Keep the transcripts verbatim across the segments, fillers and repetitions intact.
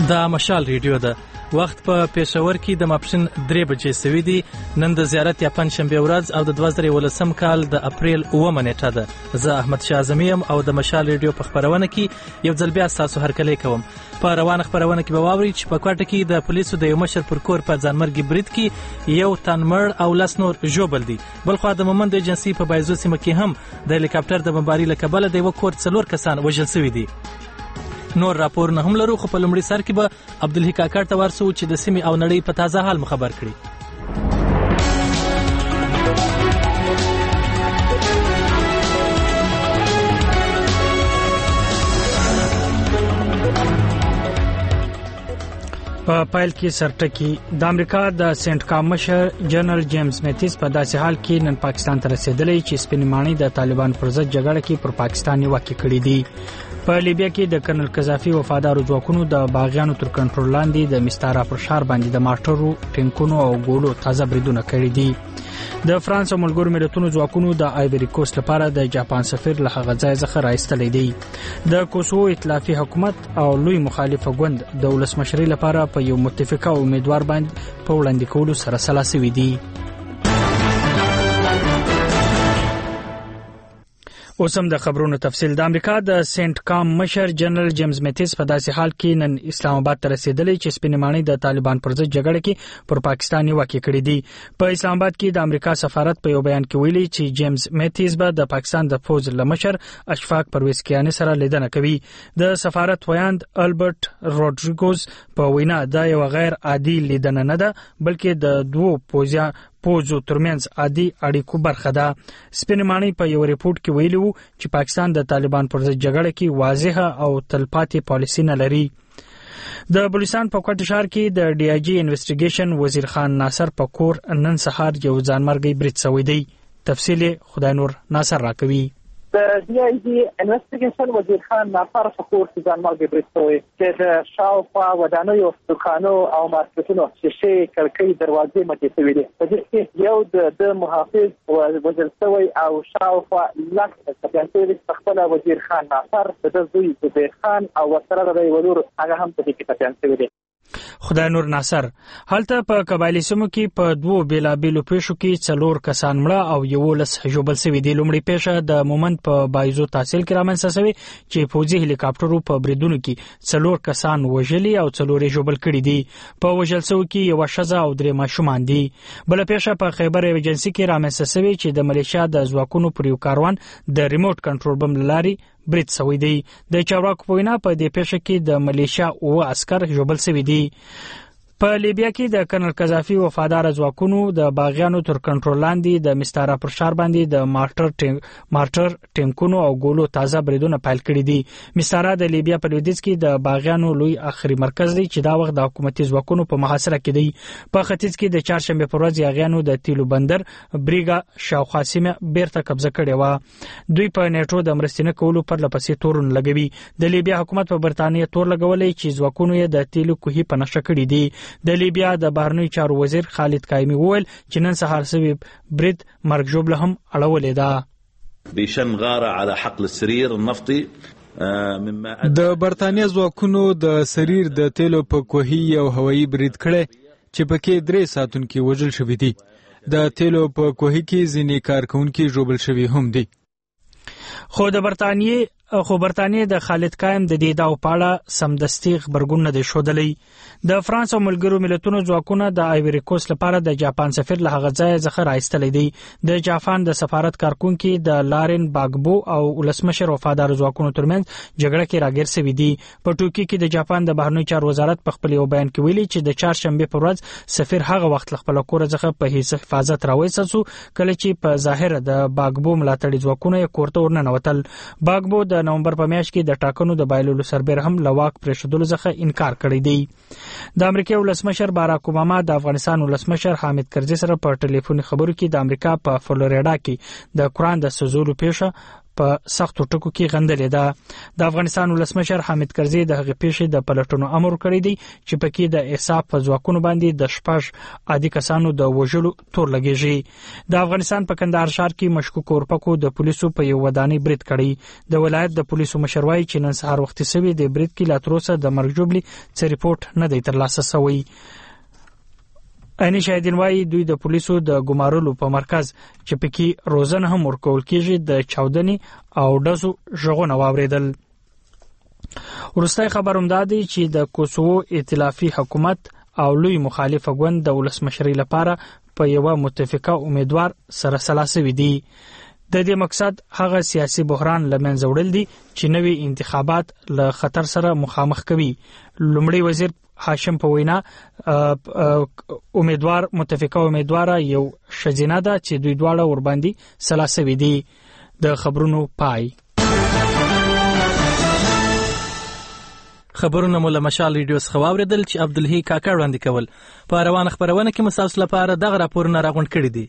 دا مشال ریډیو ده. وخت په پېښور کې د ماپښین درې بجې سوي دي. نن د زیارت یا پنجشنبې ورځ او د دوه زره یولسم کال د اپریل اوومه نیټه ده. زه احمد شاه اعظمي یم او د مشال ریډیو په خپرونه کې یو ځل بیا ستاسو هرکلی کوم. په روانه خپرونه کې به واورئ چې په کوټه کې د پولیسو د یو مشر پر کور په ځانمرګي برید کې یو تن مړ او لس نور ژوبل دي. بلخوا د مومند ایجنسي په بایزو سیمه کې هم د هلیکاپټر د بمباري له کبله د یوه کور څلور کسان وژل شوي دي. نور راپورونه هم لرو، خو په لومړي سر کې به عبدالحی کاکړ ته ورسو چې د سیمې او نړۍ په تازه حال مو خبر کړي. په پایل کې سرټکی د امریکا د سنت کام مشر جنرال جیمز میتیس په داسې حال کې نن پاکستان ته رسیدلی چې سپینمانی د طالبان پر ضد جګړه کې پر پاکستان نیوکه کړې دي. په لیبیا کې د کرنل قذافي وفادارو ځواکونو د باغیانو تر کنټرول لاندې د مستارا پر ښار باندې د مارټرو، ټینکونو او ګولو تازه بریدونه کړي دي. د فرانس او ملګرو ملتونو ځواکونو د آیوري کوست لپاره د جاپان سفیر له هغه ځای څخه راایستلی دی. د کوسوو ائتلافي حکومت او لوی مخالفه ګوند د ولسمشرۍ لپاره په یو متفقه امیدوار باندې په وړاندې کولو سره سلا شوي دي. اوس هم د خبرونو تفصیل. د امریکا د سنت کام مشر جنرال جیمز میتیس په داسې حال کې نن اسلام آباد ته رسیدلی چې سپینمانی د طالبان پر ضد جګړه کې پر پاکستان نیوکه کړې دي. په اسلام آباد کې د امریکا سفارت په یو بیان کې ویلي چې جیمز میتیس به د پاکستان د فوج له مشر اشفاق پرویز کیانی سره لیدنه کوي. د سفارت ویاند البرت روډریګوز په وینا دا یو غیر عادي لیدنه نه ده، بلکې د دوو پوځیا پوزو ترمنځ عادي اړیکو برخه ده. سپینمانی په یو ریپورت کې ویلي وو چې پاکستان د طالبان پر ضد جګړه کې واضحه او تلپاتې پالیسي نه لري. د بلوچستان په کوټ ښار کې د ډي آی جی انویسټیګیشن وزیر خان ناصر په کور نن سهار یو ځانمرګي برید شوی دی. تفصیل خدای نور ناصر راکوي. د ډي آی جی انویسټیګیشن وزیر خان ناصر په کور کې ځانمرګي برید شوی چې د شاوخوا ودانیو، دکانو او مارکیټونو شیشې، کړکۍ، دروازې ماتې شوي دي. په دې کې یو د محافظ وژل شوی او شاوخوا لس ټپیان شوي دي. خپل وزیر خان ناصر د زوی زبیر خان او ورسره د یوه لور هغه هم په دې کې ټپیان شوي دي. خدای نور ناصر. هلته په قبایلی سیمو کې په دوو بیلابیلو پیښو کې څلور کسان مړه او یولس ژوبل شوي دي. لومړی پیښه د مومند په بایزو تحصیل کې رامنځته شوې چې پوځي هلیکاپټرو په بریدونو کې څلور کسان وژلي او څلور یې ژوبل کړي دي. په وژل شوو کې یوه ښځه او درې ماشومان دي. بله پیښه په خیبر ایجنسي کې رامنځته شوې چې د ملیشیا د ځواکونو پر یو کاروان د ریموټ کنټرول بم له لارې برید شوی دی. د چارواکو په وینا په دې پیښه کې د ملیشیا اووه عسکر ژوبل شوي دي. په لیبیا کې د کرنل قذافي وفادار ځواکونو د باغیانو تر کنټرول لاندې د مستارا پر ښار باندې د مارټر ټینک مارټر ټینکونو او ګولو تازه بریدونه پیل کړي دي. مستارا د لیبیا په لویدیځ کې د باغیانو لوی اخري مرکز دی چې دا وخت د حکومتي ځواکونو په محاصره کې دی. په ختیځ کې د چهارشنبې پر ورځ یاغیانو د تیلو بندر بریګا شاوخوا سیمه بیرته قبضه کړې وه. دوی په نیټو د مرستې نه کولو پرله پسې تورونه لګوي. د لیبیا حکومت په برتانیې تور لګولی چې ځواکونو یې د تیلو کوهي په نښه کړي دي. د لیبیا د بهرنیو چارو وزیر خالد قایمي وویل چې نن سهار شوی برید مرګ ژوبله هم اړولې ده. بشن غاره على حقل السرير النفطي د برتانیا ځواکونو د سریر د تیلو په کوهي او هوایي برید کړی چې پکې درې ساتونکي وژل شوي دي. د تیلو په کوهي کې ځینې کارکونکي ژوبل شوي هم دي. خو د برتانیې خو برتانیې د خالد قایم د دې داو پاړه سمدستي خبرګون نه دی ښودلی. د فرانس او ملګرو ملتونو ځواکونه د آیوري کوست لپاره د جاپان سفیر له هغه ځای څخه راایستلی دی. د جاپان د سفارت کارکونکي د لارن باګبو او ولسمشر وفادار ځواکونو ترمنځ جګړه کې راګیر شوي دي. په ټوکي کې د جاپان د بهرنیو چارو وزارت په خپل یو بیان کې ویلي چې د چهارشنبې په ورځ سفیر هغه وخت له خپل کور څخه په هیڅ حفاظت راوایستل شو کله چې په ظاهر د باګبو ملاتړي ځواکونه یې کور ته ورننوتل. باګبو د نومبر په میاشت کې د ټاکنو د بایللو سربېره هم له واک پرېښودلو څخه انکار کړی دی. د امریکا ولسمشر باراک اوباما د افغانستان ولسمشر حامد کرزي سره په ټلیفوني خبرو کې د امریکا په فلوریډا کې د قرآن د سوزولو پیښه په سختو ټکو کې غندلې ده. د افغانستان ولسمشر حامد کرزي د هغې پیښې د پلټنو امر کړی دی چې پکې د احساف په ځواکونو باندې د شپږ عادي کسانو د وژلو تور لګیږي. د افغانستان په کندهار ښار کې مشکوک اورپکو د پولیسو په یو ودانۍ برید کړی. د ولایت د پولیسو مشر وایي چې نن سهار وختي سوي د برید کې لا تر اوسه د مرګ ژوبلې څه ریپورټ نه دی ترلاسه شوی. عیني شاهدین وایي دوی د پولیسو د ګمارلو په مرکز چې پکې روزنه هم ورکول کېږي د چاودنې او ډزو غږونه واوریدل. وروستی خبر هم دا دی چې د کوسوو ائتلافي حکومت او لوی مخالف ګوند د ولسمشرۍ لپاره په یوه متفقه امیدوار سره سلا سوي دي. د دې مقصد هغه سیاسي بحران له منځه وړل دي چې نوي انتخابات له خطر سره مخامخ کوي. لومړی وزیر هاشم په وینا امیدوار متفقه امیدواره یو شجینه ده چې دوی دواړه ورباندې سلا سوي دي. د خبرونو پای. خبرونه مو له مشال ریډیو څخه واوریدل چې عبدالحی کاکړ وړاندې کول. په روانه خبرونه کې مساس لپاره دغه راپورونه راغونډ کړي دي.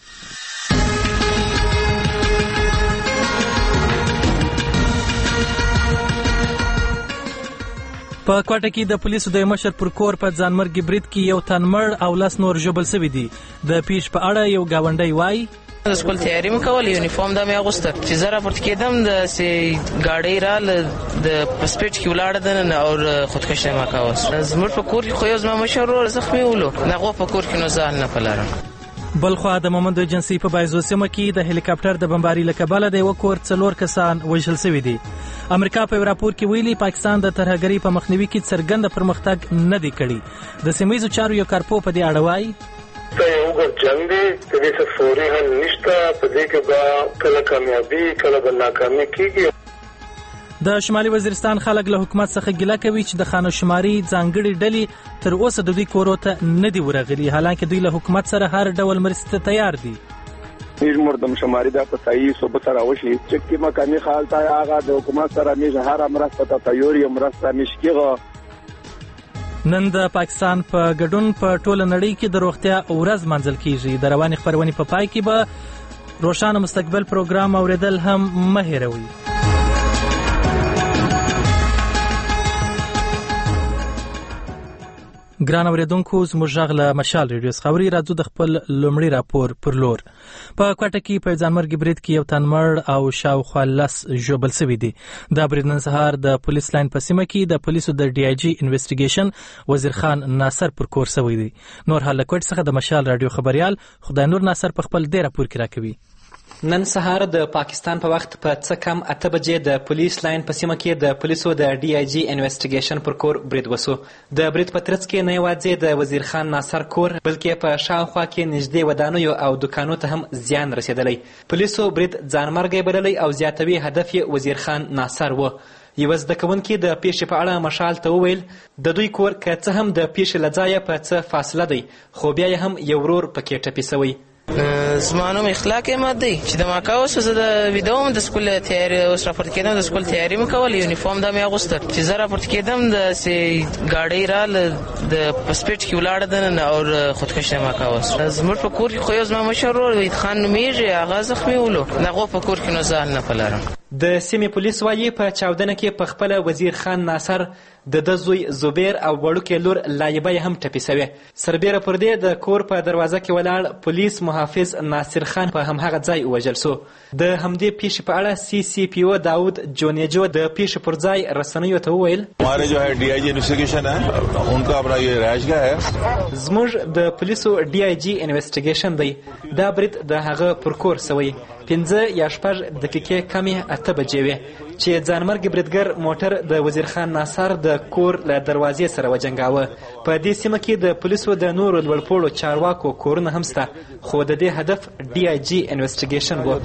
په کوټه کې د پولیسو د مشر پر کور په ځانمرګي برید کې یو تن مړ او لاس نور ژوبل شوي دي. د پیښ په اړه یو گاونډی وایي د سکول تیاری مې کول، یونیفورم دا مې اغوسته چې زه راپورته کېدم د سې ګاډۍ راله د پسپیټ کې ولاړه دننه او خودکشي مې کاوه. زموږ په کور کې خو یو زما مشر ورور زخمي ولو، هغه په کور کې نو ځان نه پلارم. بلخوا د مومند ایجنسي په بایزو سیمه کې د هلیکاپټر د بمباري له کبله د یو کور څلور کسان وژل شوي دي. امریکا په راپور کې ویلي پاکستان د ترهګرۍ په مخنیوي کې څرګند پرمختګ نه دی کړی. د سیمه ییزو چارو یو کارپو په دې اړه وایي ته یو وګړ جنگ دی د دې څه فوري حل نشته، په دې کې به کله کامیابي کله به ناکامي کیږي. د شمالي وزیرستان خلک له حکومت څخه ګیله کوي چې د خانه شماري ځانګړي ډلې تر اوسه د دوی کورو ته نه دي ورغلي، حالانکه دوی له حکومت سره هر ډول مرستې ته تیار دي. نیز مردم شماری دا په صحیح صوبت سره وشي چې کی مکاني حالت هغه د حکومت سره میز هر مرسته ته تیاری مرسته نشکیغه. نن د پاکستان په ګډون په ټوله نړۍ کې د روغتیا ورځ منځل کیږي. د رواني خبرونې په پای کې به روښانه مستقبل پروګرام اوریدل هم مه هیروئ. ګران اوریدونکو زموږ غږ له مشال ریډیو څخه اوري. راځو د خپل لومړي راپور پر لور. په کوټه کې په ځانمرګي برید کې یو تن مړ او شاوخوا لس ژوبل شوي دي. دا برید نن سهار د پولیس لاین په سیمه کې د پولیسو د ډي آی جي انویسټیګیشن وزیر خان ناصر پر کور شوی دی. نور حال له کوټ څخه د مشال رادیو خبريال خدای نور ناصر په خپل دې راپور کې راکوي. نن سهار د پاکستان په وخت په څه کم اته بجې د پولیس لاین په سیمه کې د پولیسو د ډي آی جي انویسټیګیشن پر کور برید وسو. د برید په ترڅ کې نه یوازې د وزیر خان ناصر کور بلکې په شاوخوا کې نږدې ودانیو او دکانو ته هم زیان رسیدلی. پولیسو برید ځانمرګی بللی او زیاتوي هدف یې وزیر خان ناصر و. یو زده کوونکي د پیښې په اړه مشال ته وویل د دوی کور که څه هم د پیښې له ځایه په څه فاصله دی خو بیا یې هم یو ورور پکې ټپي سوی. زما نوم اخلاق احمد دی چې د ماکا اوس زه د ویدوم د سکول تیاری اوس راپورته کېدم د سکول تیاری مې کول، یونیفورم دا مې اغوسته چې زه راپورته کېدم د سې ګاډۍ راله د پسپیټ کې ولاړه دننه او خودکشي مې کاوه. زموږ په کور کې خو یو زما مشر ورور وحید خان نومیږي، هغه زخمي ولو، هغه په کور کې نو ځان نه پلارم. د سیمې پولیس وایي په چاودنه کې په خپل وزیر خان ناصر د د زوی زبیر او وړوکې لور لایبه هم ټپي سوې. سربیره پر دې د کور په دروازه کې ولاړ پولیس محافظ ناصر خان په همهغه ځای ووژل سو. د همدې پیښې په اړه سی سی پی او داود جونیجو د پیښې پر ځای رسنیو ته وویل हमारे जो है डी आई जी इन्वेस्टिगेशन है उनका अपना ये रहायशगाह है. زموږ د پولیسو ډي آی جي انویسټیګیشن دی. دا برید د هغه پر کور سوی. پنځه یا شپږ دقیقې کمې اته بجې وې چې ځانمرګي بریدګر موټر د وزیر خان ناصر د کور له دروازې سره وجنګاوه. په دې سیمه کې د پولیسو د نورو لوړپوړو چارواکو کورونه هم شته خو د دې هدف ډي آی جي انویسټیګیشن و.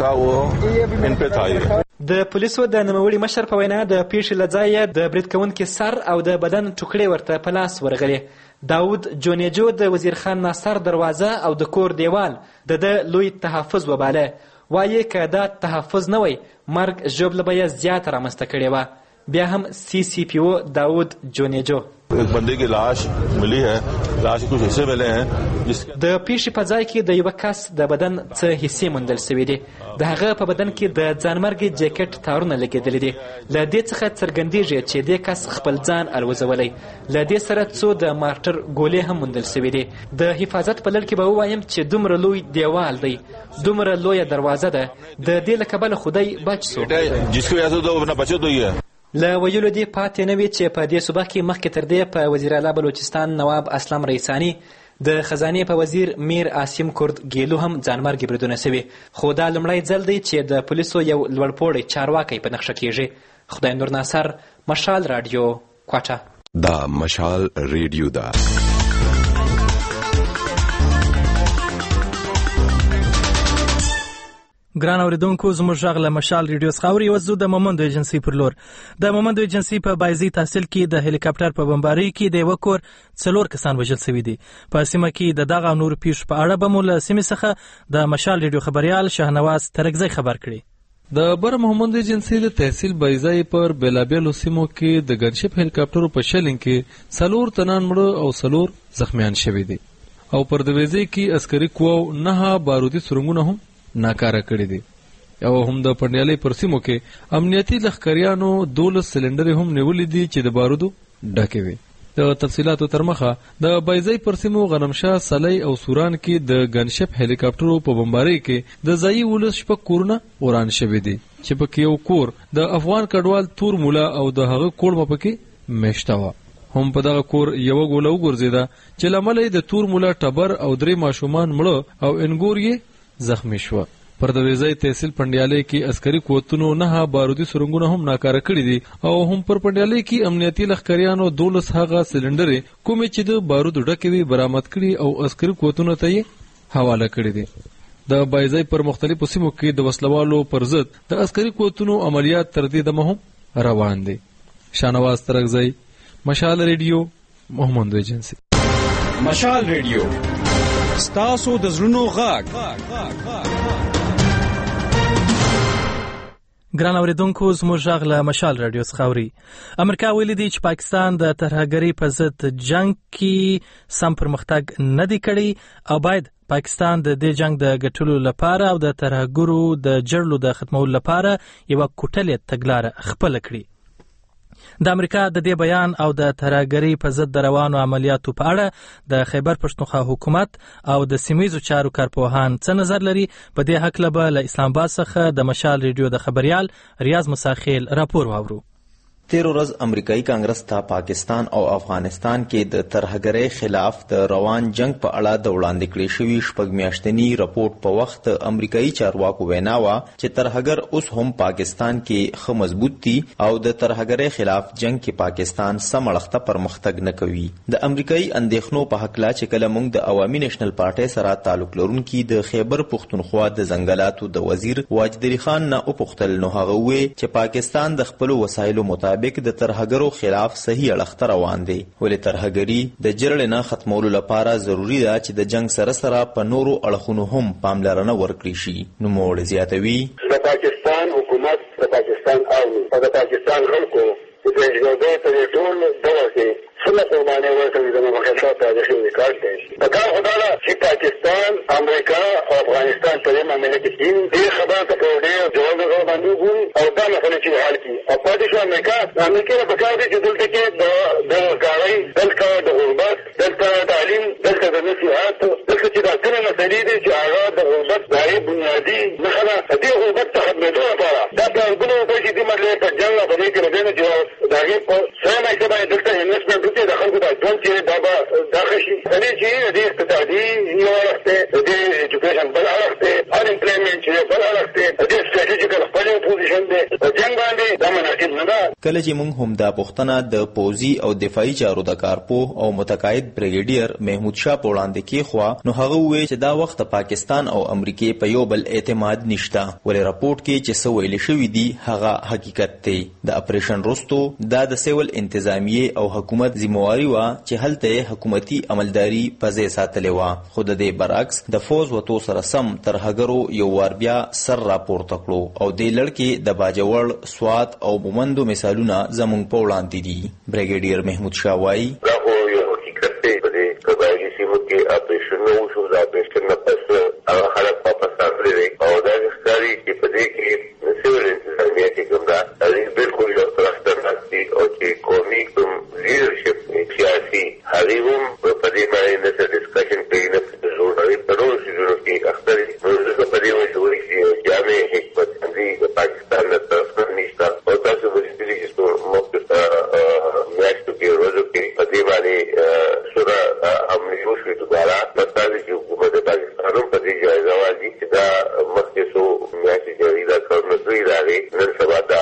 د پولیسو د نوموړي مشر په وینا د پیښې له ځایه د برید کوونکي سر او د بدن ټوکړې ورته په لاس ورغلې. داود جونیجو د وزیر خان ناصر دروازه او د کور دیوال د ده لوی تحفظ وباله. وایي که دا تحفظ نه وی مرګ ژوبله به یې زیاته رامنځته کړې وه. بیا هم سی سی پی او داود جونیجو एक बंदे की लाश मिली है, लाश के कुछ हिस्से मिले हैं. د پیښې په ځای کې د یو کس د بدن څه حصې موندل شوي دي. د هغه په بدن کې د ځانمرګي جاکټ تارونه لګېدلي دي. له دې څخه څرګندېږي چې دې کس خپل ځان الوزولی. له دې سره څو د مارټر ګولې هم موندل شوي دي. د حفاظت په لړ کې به ووایم چې دومره لوی دیوال دی, دومره لویه دروازه ده, د دې له کبله خدای بچ سو. جسکی وجہ سے تو اپنا بچت ہوئی ہے. له ویلو دې پاتې نه وي چې په دې صوبه کې مخکې تر دې په وزیر اعلی بلوچستان نواب اسلم ریسانی د خزانې په وزیر میر عاصم کرد ګیلو هم ځانمرګي بریدونه شوي, خو دا لومړی ځل دی چې د پولیسو یو لوړپوړی چارواکی په نښه کیږي. خدای نور ناصر, مشال رادیو, کوټه. دا مشال ریډیو ده. ګران اوریدونکو, زموږ غږ له مشال ریډیو څخه اوري. وځو د مومندو ایجنسي پر لور. د مومندو ایجنسي په بایزي تحصیل کې د هلیکاپټر په بمبارۍ کې د یو کور څلور کسان وژل شوي دي. په سیمه کې د دغه نور پیښو په اړه به مو له سیمې څخه د مشال ریډیو خبريال شاهنواز ترکزی خبر کړي. د بر محمد ایجنسي د تحصیل بایزای پر بلابلو سیمو کې د ګنشپ هلیکاپټرو په شلنګ کې څلور تنان مړه او څلور زخمیان شوي دي, او پر دویزي کې عسکري قواو نه بارودي سرنګونه هم ناکاره کړی دي. او هم د پندیالي پر سیمو کې امنیتي لښکریانو دولس سلندرې هم نیولې دي چې د بارودو ډکې وي. د تفصیلاتو تر مخه د بایزای پر سیمو غنمشاه, سلی او سوران کې د ګنشپ هلیکاپټرو په بمبارۍ کې د ځایي ولس شپږ کورونه وران شوي دي, چې پکې یو کور د افغان کډوال تور مولا او د هغه کورمه پکې میشته وه. هم په دغه کور یو ګوله وګرځېده چې لامل یې د تور مولا ټبر او درې ماشومان مړه او انګور یې زخمی شو. پر د ویزای تحصیل پندیالي کې عسکري قوتونو نه بارودي سرنګونه هم ناکاره کړي دي, او هم پر پندیالي کې امنیتي لښکریانو دولس هغه سلندرې کومې چې د بارودو ډکې وي برآمد کړي او عسکري قوتونو ته یې حواله کړي دي. د بایزای پر مختلفو سیمو کې د وسلوالو پر ضد د عسکري قوتونو عملیات تر دې دمه هم روان دي. شاهنواز ترکزی, مشال ریډیو, مومندو ایجنسي. مشال ریډیو ستاسو د زړونو غږ. ګران اوریدونکو, زموږ غږ له مشال رادیو څخه اوري. امریکا ویلي دی چې پاکستان د ترهګرۍ په ضد جنگ کې سم پرمختګ نه دی کړی او باید پاکستان د دې جنگ د ګټلو لپاره او د ترهګرو د جړلو د ختمولو لپاره یوه کوټلې تګلاره خپله کړي. د امریکا د دې بیان او د ترهګرۍ په ضد د روانو عملیاتو په اړه د خیبر پښتونخوا حکومت او د سیمهییزو چارو کارپوهان څه نظر لري؟ په دې هکله به له اسلام آباد څخه د مشال ریډیو د خبریال ریاض مساخیل راپور واورو. تیر ورځ امریکایي کانګرس ته پاکستان او افغانستان کې د ترهګرۍ خلاف د روان جنگ په اړه د وړاندې کړې شوي شپږ میاشتني رپورټ په وخت امریکایي چارواکو وینا وه چې ترهګر اوس هم پاکستان کې ښه مضبوط دي او د ترهګرۍ خلاف جنگ کې پاکستان سم اړخته پرمختګ نه کوي. د امریکایي اندېښنو په هکله چې کله موږ د عوامي نیشنل پارټۍ سره تعلق لرونکي د خیبر پښتونخوا د ځنګلاتو د وزیر واجد علي خان نه وپوښتل, نو هغه وویل چې پاکستان د خپلو وسایلو مطابق د ترهګرو خلاف صحیح اړخته روان دی, ولې ترهګري د جرړې نه ختمولو لپاره ضروری ده چې د جنگ سره سره په نورو اړخونو هم پاملرنه ورکړي شي. نوموړی زیاتوي, د پاکستان حکومت, د پاکستان عوامي او د پاکستان خلکو د اجازه ته ټول ډول کې څنګه قرباني ورکړي د مخالفت تاریخي ریکارډ دی. دا کار خدای له چې پاکستان, امریکا او افغانستان په دې معاملې کې دین دې خبره ته ډېر جواب ورکړي او دا مسله چې حل کړي. او پاتې شو امریکا, امریکا په کار دي چې دلته کې د د ګاړۍ, دلته د غربت, دلته تعلیم, دلته د نصیحت, دلته چې دا ټولې مسلې دي چې هغه د غربت دایي بنیادي نښه ده. دې غربت ته ختمېدو لپاره دا پلانونه وکړي چې دې مسلې په جنګ په دې کې راځي چې د هغې په سره مایسته باندې دلته انویسټمنټ وکړي, د خلکو د ژوند چې دا به دا ښه شي. دې چې د اقتصادي یو اړخ دی, د ایجوکیشن بل اړخ دی, انامپلایمنټ چې بل اړخ دی, د سټراټیجیکل خپل پوزیشن دی. په جنګ باندې دا مناسب نه ده. کله چې موږ هم دا پوښتنه د پوځي او دفاعي چارو د کارپوه او متقاعد بریګیډیر محمود شاه په وړاندې کېښوه, نو هغه وویل چې دا وخت پاکستان او امریکې په یو بل اعتماد نشته, ولې راپورټ کې چې څه ویل شوي دي هغه حقیقت دی. د اپریشن وروستو دا د سیول انتظامیې او حکومت ذمواري وه چې هلته حکومتي عملداري په ځای ساتلې وه, خو د دې برعکس د فوز وتو سره سم ترهګرو یو وار بیا سر راپورته کړو او دې لړ کې د باجوړ, سوات او مومندو مثالونه مشالونه زموږ په وړاندې دي. بریګیډیر محمود شاه وایي دا خو یو حقیقت دی په دې قبایلي سیمو کې اپریشنونه وشو. دا اپریشن نه پس هغه خلک واپس راغلي او دا ښکاري چې په دې کې سیول انتظامیه چې کوم دا هغې بالکل یو طرف ته ناست دي او چې قومي کوم لیډرشپ سیاسي هغې هم په دې باندې نه څه ډسکشن کوي نه څه زور هغې په نورو څیزونو کې اخته دي. نو ځکه په دې مشهوري چې جامع حکمتمندي د پاکستان له طرف نه نشته او تاسو به لیدلي چې مخکې میاشتو کې ورځو کې په دې باندې سوره حملې وشوې دوباره مثال چې حکومت د پاکستان هم په دې جایزه واجي چې دا مخکې څو میاشتې جاري دا کارونه کړي د هغې نن سبا دا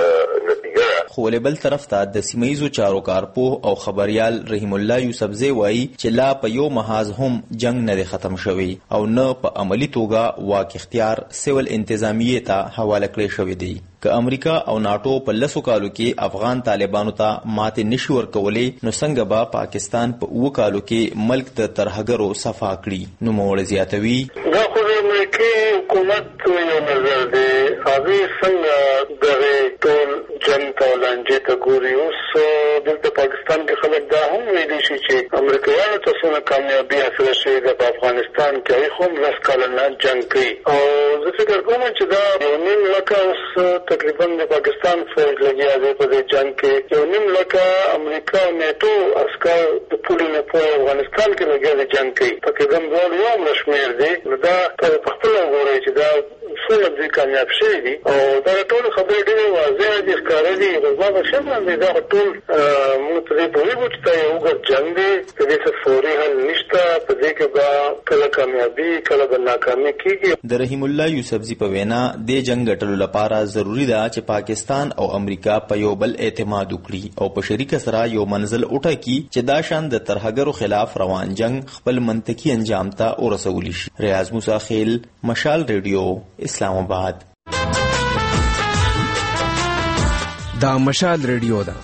نتیجه ده. خو له بل طرف ته د سیمه ییزو چارو کارپوه او خبریال رحیم الله یوسفزی وایي چې لا په یو محاذ هم جنگ نه دی ختم شوی او نه په عملی توګه واک اختیار سیول انتظامیه ته حواله کړی شوی دی. که امریکا او ناټو په لسو کالو کې افغان طالبانو ته ماتې نشي ورکولی نو څنګه به پاکستان په اوه کالو کې ملک د ترهګرو صفا کړي. نوموړی زیاتوي دا خو د امریکې حکومت یو نظر دی. هغې څنګه دغې ټول جنګ ته او لانجې ته ګوري. اوس دلته پاکستان کې خلک دا هم ویلی شي چې امریکایانو ته څونه کامیابي حاصله شوې ده په افغانستان کې. هغې خو هم لس کاله نه جنګ کوي او زه فکر کوم چې دا یو نیم لکه اوس تقریبا د پاکستان فوج لګیا دی په دې جنګ کې. یو نیم لکه امریکا او نیټو عسکر د پولې نه په افغانستان کې لګیا دی جنګ کوي. تقریبا دواړو یو عمره شمېر دی. نو دا ته په خپله وګورئ چې دا څومره دوی کامیاب شوي دي او دا ټولې خبرې ډېرې واضح دي، ښکاره دي. زما په شک باندې دا ټول موږ په دې پوهېږو چې دا یو اوږد جنګ دی. په دې څه فوري حل نشته. په دې کې به کله کامیابي کله به ناکامي کېږي. د رحیم الله یوسفزي په وینا دې جنګ ګټلو لپاره ضروري ده چې پاکستان او امریکا په یو بل اعتماد وکړي او په شریکه سره یو منزل وټاکي چې دا شان د ترهګرو خلاف روان جنګ خپل منطقي انجام ته ورسولی شي. ریاض موسی خیل، مشال ریډیو، اسلام آباد. دا مشال ریډیو ده.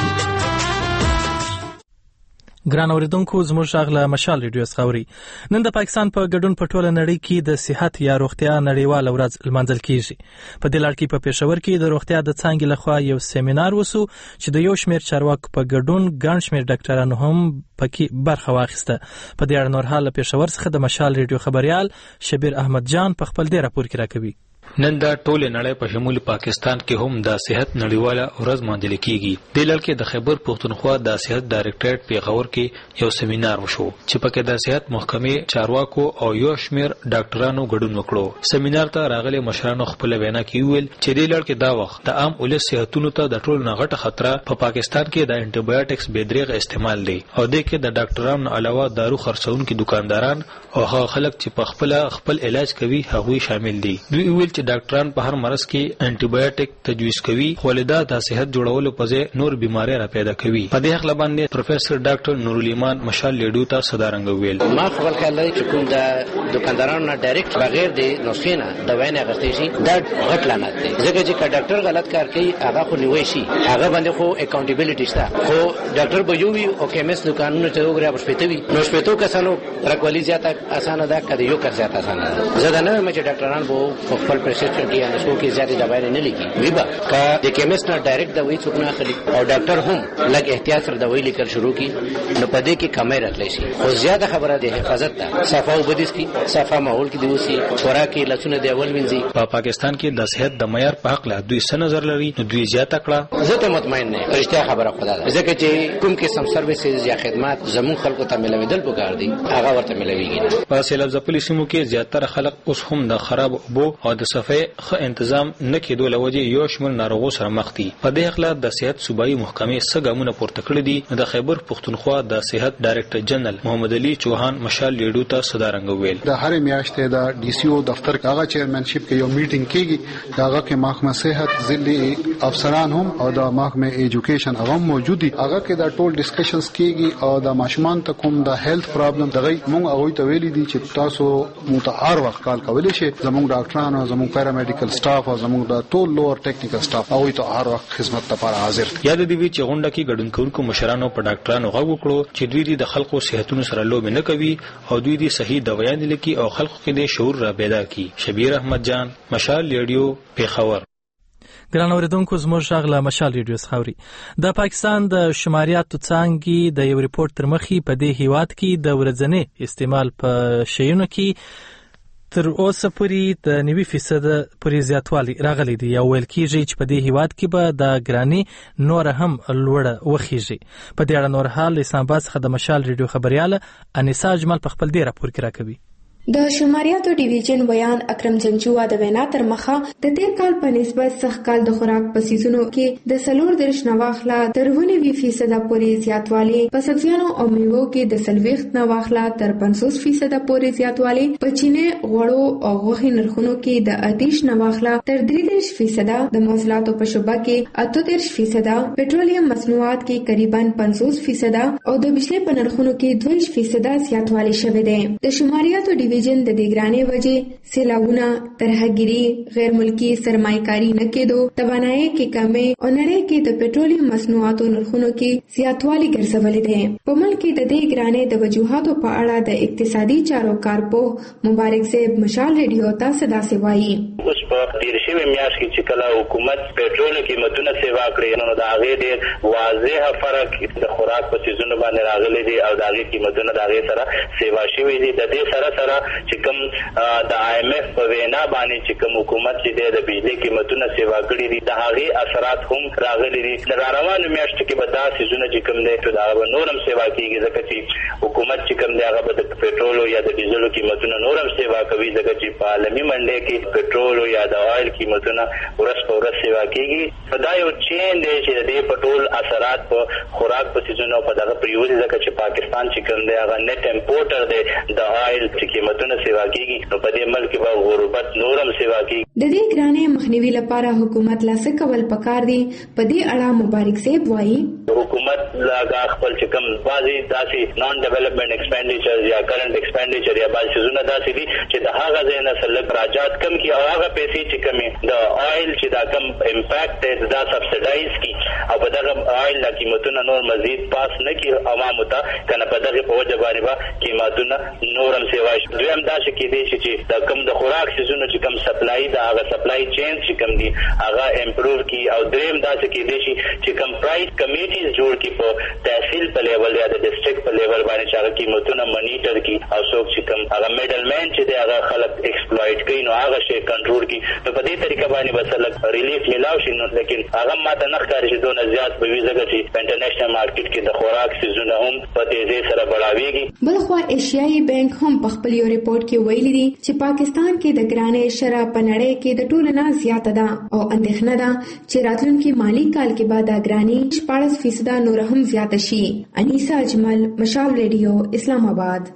ګران اوریدونکو زموږ غږ له مشال ریډیو څخه اورئ. نن د پاکستان په ګډون په ټوله نړۍ کې د صحت یا روغتیا نړیواله ورځ لمانځل کیږي. په دې لړ کې په پېښور کې د روغتیا د څانګې لخوا یو سیمینار وسو چې د یو شمېر چارواکو په ګډون ګڼ شمېر ډاکټرانو هم پکې برخه واخیسته. په دې اړه نور حال له پېښور څخه د مشال ریډیو خبریال شبیر احمد جان په خپل دې راپور کې راکوي. نن د ټوله نړۍ په شمول پاکستان کې هم د صحت نړیواله ورځ مانځل کیږي. د لړ کې د خیبر پښتونخوا د صحت ډایریکټریټ پیښور کې یو سیمینار وشو چې پکې د صحت محکمې چارواکو او یو شمېر ډاکټرانو ګډون وکړو. سیمینار ته راغلي مشرانو خپل وینا کې ویل چې د لړ کې دا وخت د عام ولس صحتونو ته د ټولو نه غټه خطر په پاکستان کې د انټي بایوټکس بېدریغه استعمال دی او د کې د ډاکټرانو علاوه دارو خرڅونکو دکانداران او هغه خلک چې په خپل خپل علاج کوي هغوی شامل دي. دوی ویل ډاکټران په هر مرض کې انټي بایوټیک تجویز کوي خو له دا د صحت جوړولو په ځای نور بیماری را پیدا کوي. په دې حق باندې پروفیسور ډاکټر نور الایمان مشال لیډو ته صدارنګ ویل ما خپل خیال لري چې کوم د دکاندارانو نه ډایرکټ بغیر د نسخې نه دوا نه غوښتي شي دا غټ لعنت دی. ځکه چې ډاکټر غلط کار کوي هغه خو نیوي شي هغه باندې خو اکاونټیبিলিټی شته. خو ډاکټر به یو وي او کیمس دکانونو ته وګوري په شپته وي نو شپته کسانو رکولی زیاته اسانه ده کړي یو کار زیاته اسانه ده. زه دا نه مې چې ډاکټران به خپل پرسکرپشن کې ان شو کې زیاتې دوايي نه لیکي ویبا کا د کیمست نه ډایرکټ دوايي څوک نه اخلي او ډاکټر هم لږ احتیاط سره دوايي لیکل شروع کی نو پدې کې کمې راتلی شي. خو زیاته خبره ده حفاظت ته صفه او بدیس کی صفه ماحول کې دی وسی خوراکي لسونه دی اول وینځي. په پاکستان کې د صحت د معیار په حق له دوی څه نظر لري نو دوی زیاته کړه. زه ته مطمئن نه رښتیا خبره خدا ده ځکه چې کوم قسم سرویسز یا خدمات زمون خلکو ته ملويدل پکار دي هغه ورته ملويږي نه. په سیلاب ځپلي سیمو کې زیاتره خلک اوس هم د خراب اوبو او د صفای ښه تنظیم نه کېدو له وجې یو شمېر ناروغو سره مخ دي. په دې حق د صحت صوبایي محکمې څه ګامونه پورته کړي دي د خیبر پښتونخوا د صحت ډایرکټر جنرال محمد علي چوهان مشال لیډو ته صدارنګ ویل د هر میاشتې د ډي سي او دفتر هغه چیرمنشپ کې یو میټینګ کیږي هغه کې محکمه صحت ضلعي افسران هم او د محکمه ایجوکیشن هغه موجود دي. هغه کې د ټول ډسکشنز کیږي او د ماشومان ته کوم د هیلث پرابلم دغه مونږ هغه ته ویلي دي چې تاسو متعار وخت کال کولای شي. زموږ ډاکټرانو زموږ پیرامیډیکل سټاف او زموږ د ټول لوور ټیکنیکل سټاف هغه ته هر وخت خدمت لپاره حاضر دي. یاد دی چې غونډه کې ګډون کوونکو مشرانو په ډاکټرانو غږ وکړو چې دوی د خلکو صحتونو سره لوب نه کوي او دوی د صحیح دوايان لیکي او خلکو کې د شعور را پیدا کړي. شبیر احمد جان مشال لیډیو پیښور. ګران اوریدونکو زموږ غږ له مشال ریډیو څخه اوري. د پاکستان د شماریاتو څانګې د یو ریپورت تر مخې په دې هیواد کې د ورځني استعمال په شیونو کې تر اوسه پورې د نوي فیصد پورې زیاتوالی راغلی دی او ویل کېږي چې په دې هیواد کې به د ګراني نور هم لوړه وخیږي. په دې اړه نور حال اسلام آباد څخه د مشال ریډیو خبرياله انیسا اجمل په خپل دې راپور کې راکوي. د شماریاتو ډیویژن بیان اکرم جنجوا د وینا تر مخه د تیر کال په نسبت سخت کال د خوراک په سیزونو کې د سلور درش نواخلا تر ونوي فیصد پورې زیاتوالی، په سبزیانو او میوو کې د سلويخت نواخلا تر پنځوس فیصد پورې زیاتوالی، په چینه غوړو او غوښې نرخونو کې د اتیش نواخلا تر درې فیصد، د موصلاتو په شعبه کې اته دېرش فیصد، پټرولیم مصنوعات کې تقریبا پنځوس فیصد او د بجلی په نرخونو کې دوه فیصد زیاتوالی شوی دی. د شماریاتو ډیویژن د دیګرانې وجې سیلابونه، ترهګیری، غیر ملکی سرمایه‌کاری نه کېدو، توانایي کې کمی او نړۍ کې د پټرولیم مصنوعاتو نرخونو کې زیاتوالی ګرځولې ده. په ملک کې د دیګرانې د وجوهاتو په اړه د اقتصادي چارو کارپوه مبارک صاحب مشال ریډیو ته صدا سوایي. اوس په تیر شوی میاشت کې چې کله حکومت پټرول قیمتونه سیوا کړې نو دا هغه ډېر واضح فرق د خوراک په سیزونو باندې راغلي دي او دا هغه قیمتونه دا هغه سره سیوا شوی دي. د دې سره سره چې کوم د آی ایم ایف په وینا باندې چې کوم حکومت چې د بجلی قیمتونه سیوا کړی دي د هغه اثرات هم راغلي دي. د روانو میاشتو کې به دا سیزونه چې کوم دي دا نورم سیوا کیږي ځکه چې حکومت چې کوم دی هغه به د پټرول یا د ډیزل قیمتونه نورم سیوا کوي ځکه چې په عالمي منډي کې پټرول یا د آیل قیمتونه ورځ په ورځ سیوا کیږي. دا یو چین دی چې د پټرول اثرات په خوراک په سیزونو په دغه پریوزي ځکه چې پاکستان چې کوم دی هغه نت امپورټر دی د آیل چې قیمتونه سیوا کیږي نو په دې ملک به غربت نورم سیوا کیږي. د دې ګرانې مخنیوي لپاره حکومت لاسه کول پکار دي. په دې اړه مبارک صاحب وایي حکومت لاګه خپل چې کوم بازي داسې نان ډیولپمنٹ ایکسپینډیچر یا کرنٹ ایکسپینډیچر یا بل شزونه داسې دي چې د هغه ځای نه سلک راجات کم کی او هغه پیسې چې کمی د آیل چې دا کم امپیکټ دی دا سبسیډایز کی او په دغه آیل د قیمتونو نور مزید پاس نه کی عوامو ته کنه په دغه په وجه باندې با قیمتونه نورم سیوا شي. دویم دا چې کې دي چې د کم د خوراک سيزونو چې کم سپلای دا هغه سپلای چین چې کم دي هغه امپروو کی او دریم دا چې کې دي چې کم پرایس کمیټیز جوړ کی په تحصیل په لیول یا د ډیسټریکټ په لیول باندې چې هغه قیمتونه منیټر کی او څوک چې کم هغه میډل مین چې دی هغه خلک ایکسپلویټ کوي نو هغه شی کنټرول کی نو په دې طریقه باندې وسلک ریلیف ملاو شي. نو لیکن هغه ماته نه ښکاري چې دونه زیات به وي ځکه چې په انټرنیشنل مارکیټ کې د خوراک سيزونه هم په تیزی سره بڑھاويږي. بلخوا ایشیایي بانک هم په خپل یو ریپورت کې ویلي دي چې پاکستان کې د ګرانې شرح په نړۍ کې د ټولو نه زیاته ده او اندېښنه ده چې راتلونکي مالي کال کې به دا ګراني شپاړس فیصد نور هم زیاته شي. انیسا اجمل مشال ریډیو اسلام آباد.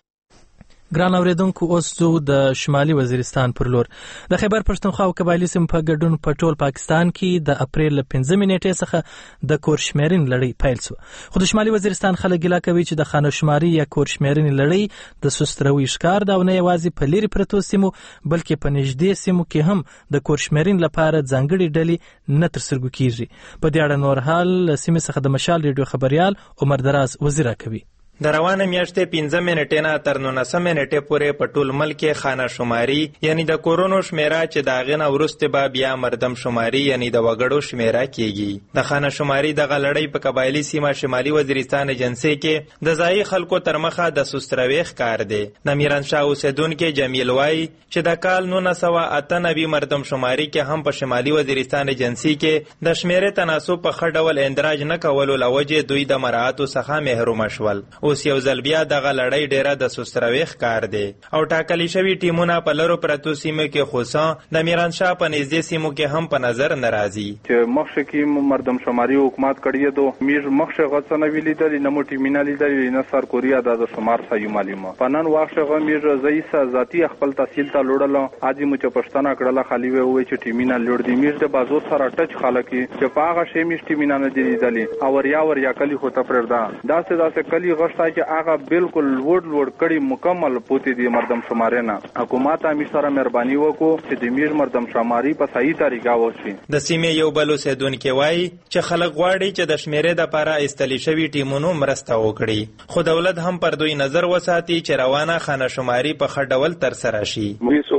ګران اوریدونکو اوس زو د شمالي وزیرستان پر لور د خیبر پښتونخوا او قبایلی سیمو په ګډون په ټول پاکستان کې د اپریل پنځمې نیټې څخه د کورشمیرین لړۍ پیل شو. خو د شمالي وزیرستان خلک ګیله کوي چې د خانه شماري یا کورشمیرین لړۍ د سستروي ښکار دا نه یوازې په لری پرتو سیمو بلکې په نږدې سیمو کې هم د کورشمیرین لپاره ځانګړي ډلې نه ترسره کیږي. په دې اړه نور حال سیمه څخه د مشال ریډیو خبريال عمر دراز وزیر کوي. د روانه میاشتې پنځمې نیټې نه تر نولسمې نیټې پورې په ټول ملک کې خانه شماري یعنی د کورونو شمیره چې د هغې نه وروسته به بیا مردم شماري یعنی د وګړو شمیره کیږي. د خانه شماري دغه لړۍ په قبایلي سیمه شمالي وزیرستان ایجنسۍ کې د ځایي خلکو تر مخه د سستروي ښکار دی. د میرانشاه اوسیدونکي جمیل وایي چې د کال نولس سوه اته نوي مردم شماري کې هم په شمالي وزیرستان ایجنسۍ کې د شمیرې تناسب په ښه ډول اندراج نه کولو له وجې دوی د مراعاتو څخه محرومه شول. اوس یو ځل بیا دغه لړۍ ډیره د سستروي ښکار دی او ټاکلي شوي ټیمونه په لرو پرتو سیمو کې خصوصا د میرانشاه په نږدې سیمو کې هم په نظر نه راځي. چې مخکې کې مردم شماري حکومت کړی دو میر مخکې غوڅه نه ویلي دي نه مو ټیمینه لیدلې نه سر کوریا د شمار صحیح معلومه پنن واخښه میر زیسا ذاتی خپل تحصیل ته لوړل اځي مو چې پښتنه کړله خالی وي وای چې ټیمینه لوړ دی میر د بازو سره ټچ خلک چې په هغه شی میش ټیمینه نه دی لیدلې او وریا وریا کلی هوته پردا داسې داسې کلی غشتا چې هغه بالکل وډ وډ کړي مکمل پوتې دي مردم شماري نه حکومت امیر سره مهرباني وکړو چې د میر مردم شماري په صحیح طریقه وشي. د سیمې یو بل اوسیدونکي وایي چې خلک غواړي چې د شمیرې دپاره ایستلي شوي ټیمونو مرسته وکړي خو دولت هم پر دوی نظر وساتي چې روانه خانه شماري په ښه ډول ترسره شي. هیڅوک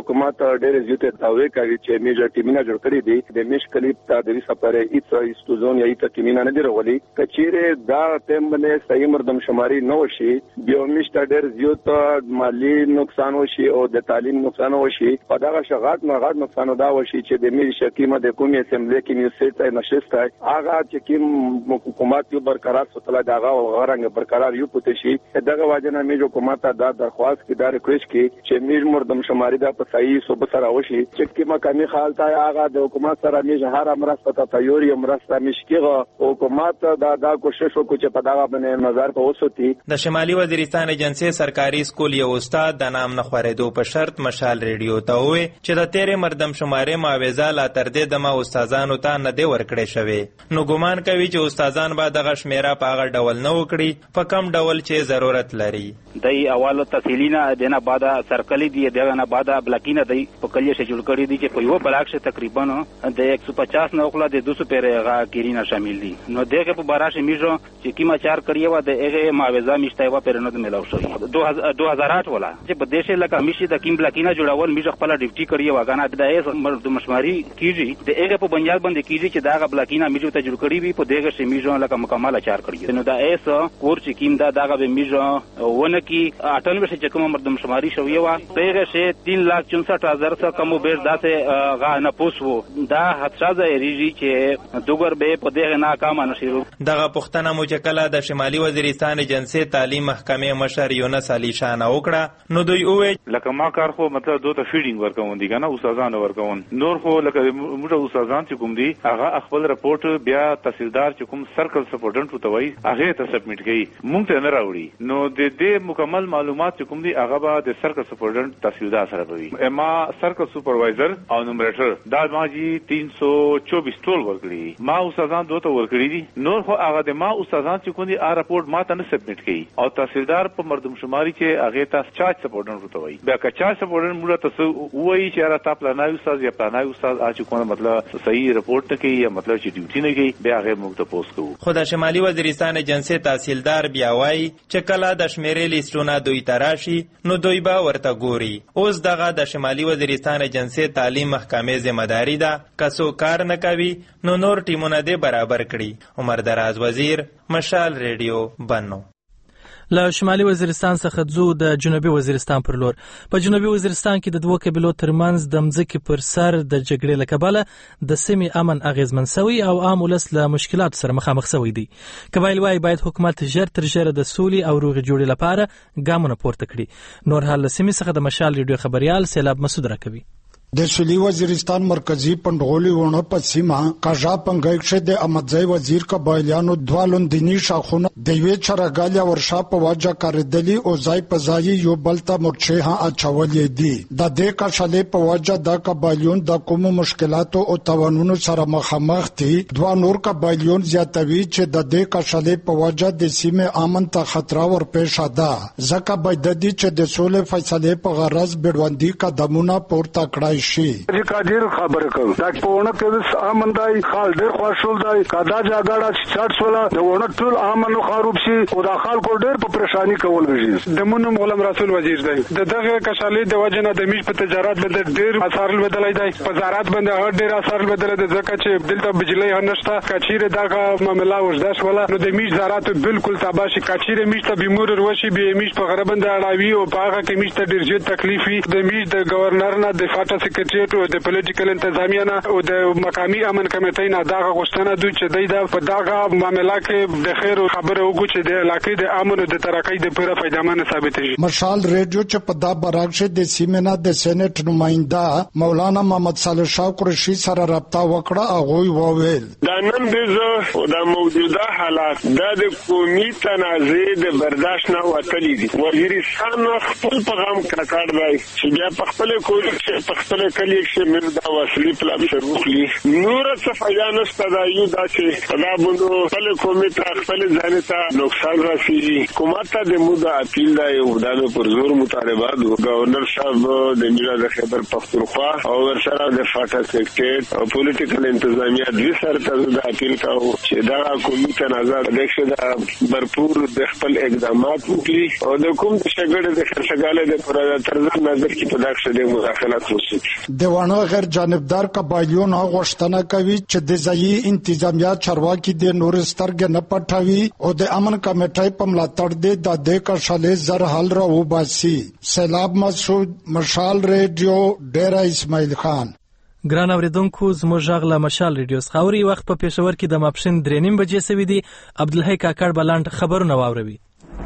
حکومت ډېر زیات داوی کوي چې میجر ټیمونه جوړ کړی دي د مش کلیپ ته د سفر ایت استوزون یا ایت ټیمونه نه دی راولي کچېره دا تم باندې صحیح مردم شماري نو شي بیا مش ډېر زیات مالی نقصان وشي او د تعلیم نقصان وشي په دا شغات نه غاټ نقصان دا وشي چې د مش شکیمه د کومي اسمبلی کې نیوسټ نشسته هغه چې کوم حکومت یو برقرار ساتل دا غوړنګ برقرار یو پته شي دغه واجنه میجر حکومت دا درخواست کې دا ریکوست کې چې میج مردم شماري دا په صحیح صوب سره وشي چې کی مقامي حالت هغه د حکومت سره میج هر امرسته ته تیاری امرسته مشکیغه حکومت دا دا کوشش وکړي چې په دا باندې نظر په وسوتي د شمالي وزیرستان ایجنسی سرکاري سکول یو استاد د نام نه خورېدو په شرط مشال ریډیو ته وې چې د تیرې مردم شماري معاوضه لا تر دې دمه استادانو ته نه دی ورکړې شوې نو ګمان کوي چې استادان به دغه شمیره په هغه ډول نه وکړي په کم ډول چې ضرورت لري دای اول تفصیلینا دنه بعد سرکلي دی دغه نه بعد بلاکینه دی په کلیه شې جوړ کړی دی چې په یو بلاک شه تقریبا د ایک سو پچاس نه خلا د دو سو پیره کیرینا شامل دي نو دغه په براشه میجو چې کیما چار کړی و د هغه معاوضه میشته و پر نه ملاو شو دو هزار آٹھ ولا چې په دیشه لکه میشي د کیم بلاکینه جوړول میجو خپل ډیوټي کړی و غانا د ایس د مشماري کیږي د هغه په بنیاد باندې کیږي چې داغه بلاکینه میجو ته جوړ کړی وي په دغه شه میجو لکه مکمل چار کړی نو دا ایس کور چې کیم دا داغه به میجو ونه کی اٹھانوے سے چکم مردم شماری شویه وا دغه شه تین لاکھ چونسٹھ ہزار څخه کم بیر داسه غا نه پوسو دا حادثه ریږي چې دوګر به په دغه ناکامه نشو دغه پښتنه مو چې کله د شمالي وزیرستان ایجنسی تعلیم محکمې مشر یونس علي شان وکړه نو دوی وې لکه ما کار خو مطلب دوه ته فیډینګ ورکوون دي کنه استادانو ورکوون نور خو لکه موږ استادان چې کوم دي هغه خپل رپورټ بیا تحصیلدار چې کوم سرکل سپورټنټ وتوي هغه ته سبمیټ کړي مونږ ته نه راوړي نو د دې مکمل معلومات چې کوم دي هغه به د سرکل سپورټنټ تحصیلدار سره وي ما سرکل سپروایزر او نمبریټر دا ما جی تین سو چوبیس ټول ورکړي ما استادان دوه ته ورکړي دي نور خو هغه د ما استادان چې کوم دي ا رپورټ ما ته نه سبمیټ کړي او تحصیلدار په مردم شماري چې هغه ته چارج سپورټنټ وتوي بیا که چارج سپورټنټ موږ ته وایي چې را تاسو پلانای استاد یا پلانای استاد اچ کوم مطلب صحیح رپورټ نه کوي یا مطلب چې ډیوټي نه کوي بیا هغه موږ ته پوسټ کوو خو د شمالي وزیرستان ایجنسی تحصیلدار بیا وایي چې کله د شمیرې لیستونه دوی تراشي نو دوی به ورته ګوري اوس دغه د شمالي وزیرستان ایجنسی تعلیم محکمې ذمہداري ده که څوک کار نه کوي نو نور ټیمونه دې برابر کړي عمر دراز وزیر مشال ریډیو بنو له شمالي وزیرستان څخه ځو د جنوبي وزیرستان پر لور په جنوبي وزیرستان کې د دوه قبیلو ترمنځ د مځکې پر سر د جګړې له کبله د سیمې امن اغیزمن شوی او عام ولس له مشکلاتو سره مخامخ شوی دی قبایل وايي باید حکومت ژر تر ژره د سولې او روغې جوړې لپاره ګامونه پورته کړي نور حال له سیمې څخه د مشال ریډیو خبريال سیلاب مسعود راکوي د سولی وزیرستان مرکزی پندغولی ونه په سیمه قاجا پنګښ د امدځای وزیر قبایلیانو دوالون دینی شاخونه د وی چرګالیا ورشا په واجه کاردلی او ځای په ځای یو بلته مرچه ها اچولې دي د دې کښلې په واجه د قبایلیون د کوم مشکلاتو او توانونو سره مخامخ دي دوه نور قبایلیون زیاتوي چې د دې کښلې په واجه د سیمه امن ته خطر ور پېښ ده ځکه باید د دې چې د سولې فیصله په غرض بیروندي قدمونه پورته کړای شي قادر خبره کوم دا پهونه کې امن دای خال ډیر خوشول دای کدا جګړه چټ ولا دونه ټول امن خروب شي او دا خلکو ډیر په پریشانی کول وږي د مونږ مولم رسول وزیر دی د دغه کشالې د وجنه د میش په تجارت باندې ډیر اثر بدلای دی په زراعت باندې هر ډیر اثر بدلای دی ځکه چې دلته بجلی هنشته کچیر دغه معاملې وژداش ولا نو د میش زراعت بالکل تباشي کچیر میش ته بیمور وروشي به میش په غره باندې اړاوي او په هغه کې میش ته ډیر زیات تکلیف وي د میش د گورنر نه د فاټا سیکریټریټ او د پولیټیکل انتظامیه نه او د مقامی امن کمیټې نه دغه غوښتنه دوی چې دوی د په دغه معاملې کې د خیر خبره وکړي چې د علاقې د امن او د ترقۍ د پوره فائدمن ثابت شي مشال ریډیو چې په دا براغشه د سیمه د سېنات نماینده مولانا محمد صالح شاه قریشي سره رابطه وکړه او وویل دا نن د د موجوده حالات د قومي تنازع د برداشت نه وتلی دي وزیرستان خپل پیغام کړ دی چې بیا په خپل کول چې په خپل کلی کې مې دا وسلې پلان شروع نور څه فایده نشته دا یو دا چې دا بندو خپل قومي ته خپل ځان ته نقصان رسیږي حکومت ته د مودا اپیل دا یو د پر زور مطالبات گورنر صاحب د میرا د خیبر پختونخوا او ورسره د فاټا سیکټریټ او پولیټیکل انتظامیه د سره ته د اپیل کاوه چې دا قومي تنازع د ښه برپور د خپل اقدامات وکړي او د کوم د شګړې د خرڅګالې د پر طرز نظر کې په داخله د مداخلات وشي دیوانه غیر جانبدار قبایلیون غوښتنه کوي چې د ځایي انتظامیه چارواکي د نور سترګې نه پټوي او د امن کمیټې په ملاتړ د د کشالې زر حل را وباسي. سیلاب مسعود، مشال ریډیو، ډیره اسماعیل خان. ګران اوریدونکو زموږ غږ له مشال ریډیو څخه اوري. وخت په پېښور کې د ماپښین درې نیم بجې سوي دي. عبدالحی کاکړ بلاند خبرونه واوروي.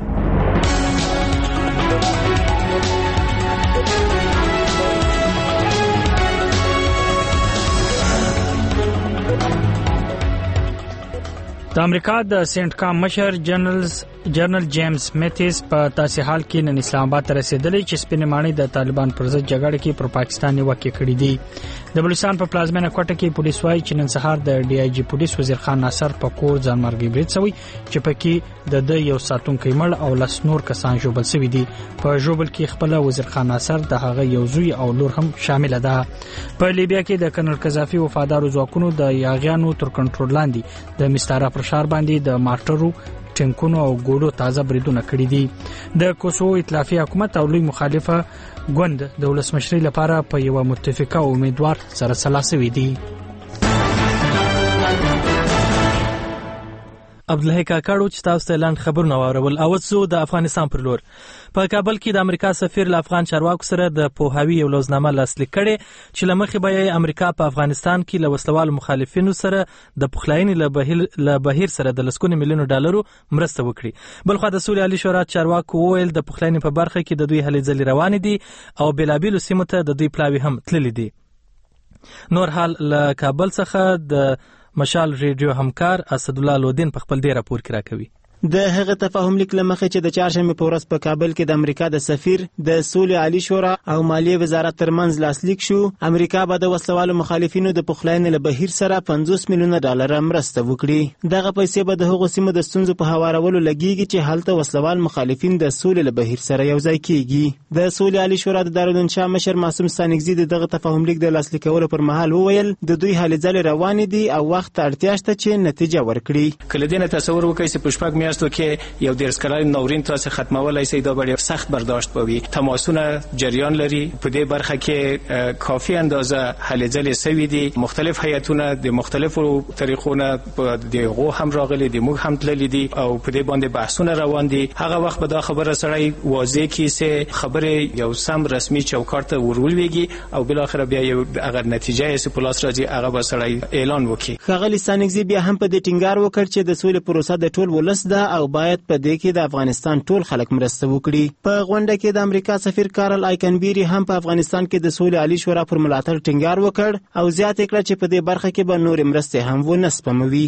د امریکا د سنت کام مشر جنرال جنرال جیمز میتیس په تاسې حال کې نن اسلام آباد ته رسیدلی چې سپینمانی د طالبان پر ضد جګړه کې پر پاکستان نیوکه کړې دي. د بلوچستان په پلازمینه کوټه کې پولیس وايي چې نن سهار د ډي آی جی پولیس وزیر خان ناصر په کور ځانمرګي برید شوی چې پکې د د یو ساتونکو مړ او لس نور کسان ژوبل شوی دي. په ژوبل کې خپل وزیر خان ناصر د هغه یو زوی او لور هم شامل ده. په لیبیا کې د کرنل قذافي وفادارو ځواکونو د یاغیانو تر کنټرول لاندې د مستعار پر شار باندې د مارټرو ټینکونو او ګوډو تازه بریدونه کړی دي. د کوسوو ائتلافي حکومت او لوی مخالفه ګوند د ولسمشرۍ لپاره په یو متفقه امیدوار سره سلاسوي دي. عبدالحی کاکړ چې تاسو ته لاند خبرونه واورول. او څو د افغانستان پر لور په کابل کې د امریکا سفیر له افغان چارواکو سره د پوهاوی یو لوزنامه لاسلیک کړي چې لمخې به امریکا په افغانستان کې له وسلوال مخالفینو سره د پخلاینې له بهیر له بهیر سره د لسکونو میلیونو ډالرو مرسته وکړي. بلخو د سولې عالی شورا چارواکو وویل د پخلاینې په برخه کې د دوی هلې ځلې روانې دي او بېلابېلو سیمو ته د دوی پلاوي هم تللي دي. نور حال له کابل څخه د مشال ریډیو همکار اسد الله لودین په خپل دی راپور کې راکوي. د هغه تفاهم لیک لمخې چې د چهارشنبه په ورځ په کابل کې د امریکا د سفیر د سولې عالی شورا او مالیې وزارت ترمنځ لاسلیک شو، امریکا به د وسلوالو مخالفینو د پخلاینې له بهیر سره پنځوس میلیونه ډالر مرسته وکړي. دغه پیسې به د هغو سیمو د ستونزو په هوارولو لګیږي چې هلته وسلوال مخالفین د سولې له بهیر سره یو ځای کیږي. د سولې عالی شورا د دارالانشا مشر معصوم ستانکزي دغه تفاهم لیک د لاسلیکولو پر مهال وویل د دوی هلې ځلې روانې دي او وخت اړتیا شته چې نتیجه ورکړي. کله دې تصور وکړئ چې په شپږ میاشتو کې یو ډیر سکلای نورین تاسو ختمولای شي دا ډیر سخت برداشت کوي. تماسونه جریان لري په دې برخه کې کافي اندازه هلې ځلې سوي دي. مختلف هیئتونه د مختلفو طریقونو په دغه هم راغلي دي، موږ هم تللي دي او په دې باندې بحثونه روان دي. هغه وخت به دا خبره سړی واضح کی سه خبره یو سم رسمي چوکاټ ته ورولويږي او بل اخر بیا یو اگر نتیجه یې سپلاس راځي هغه به سړی اعلان وکړي. خغلی ستانکزي بیا هم په دې ټینګار وکړ چې د سولې پروسه د ټول ولس ده او باید په دې کې د افغانستان ټول خلک مرسته وکړي. په غونډه کې د امریکا سفیر کارل آیکنبيري هم په افغانستان کې د سولې عالی شورا پر ملاتړ ټینګار وکړ او زیاته کړه چې په دې برخه کې به نور مرسته هم ونه سپموي.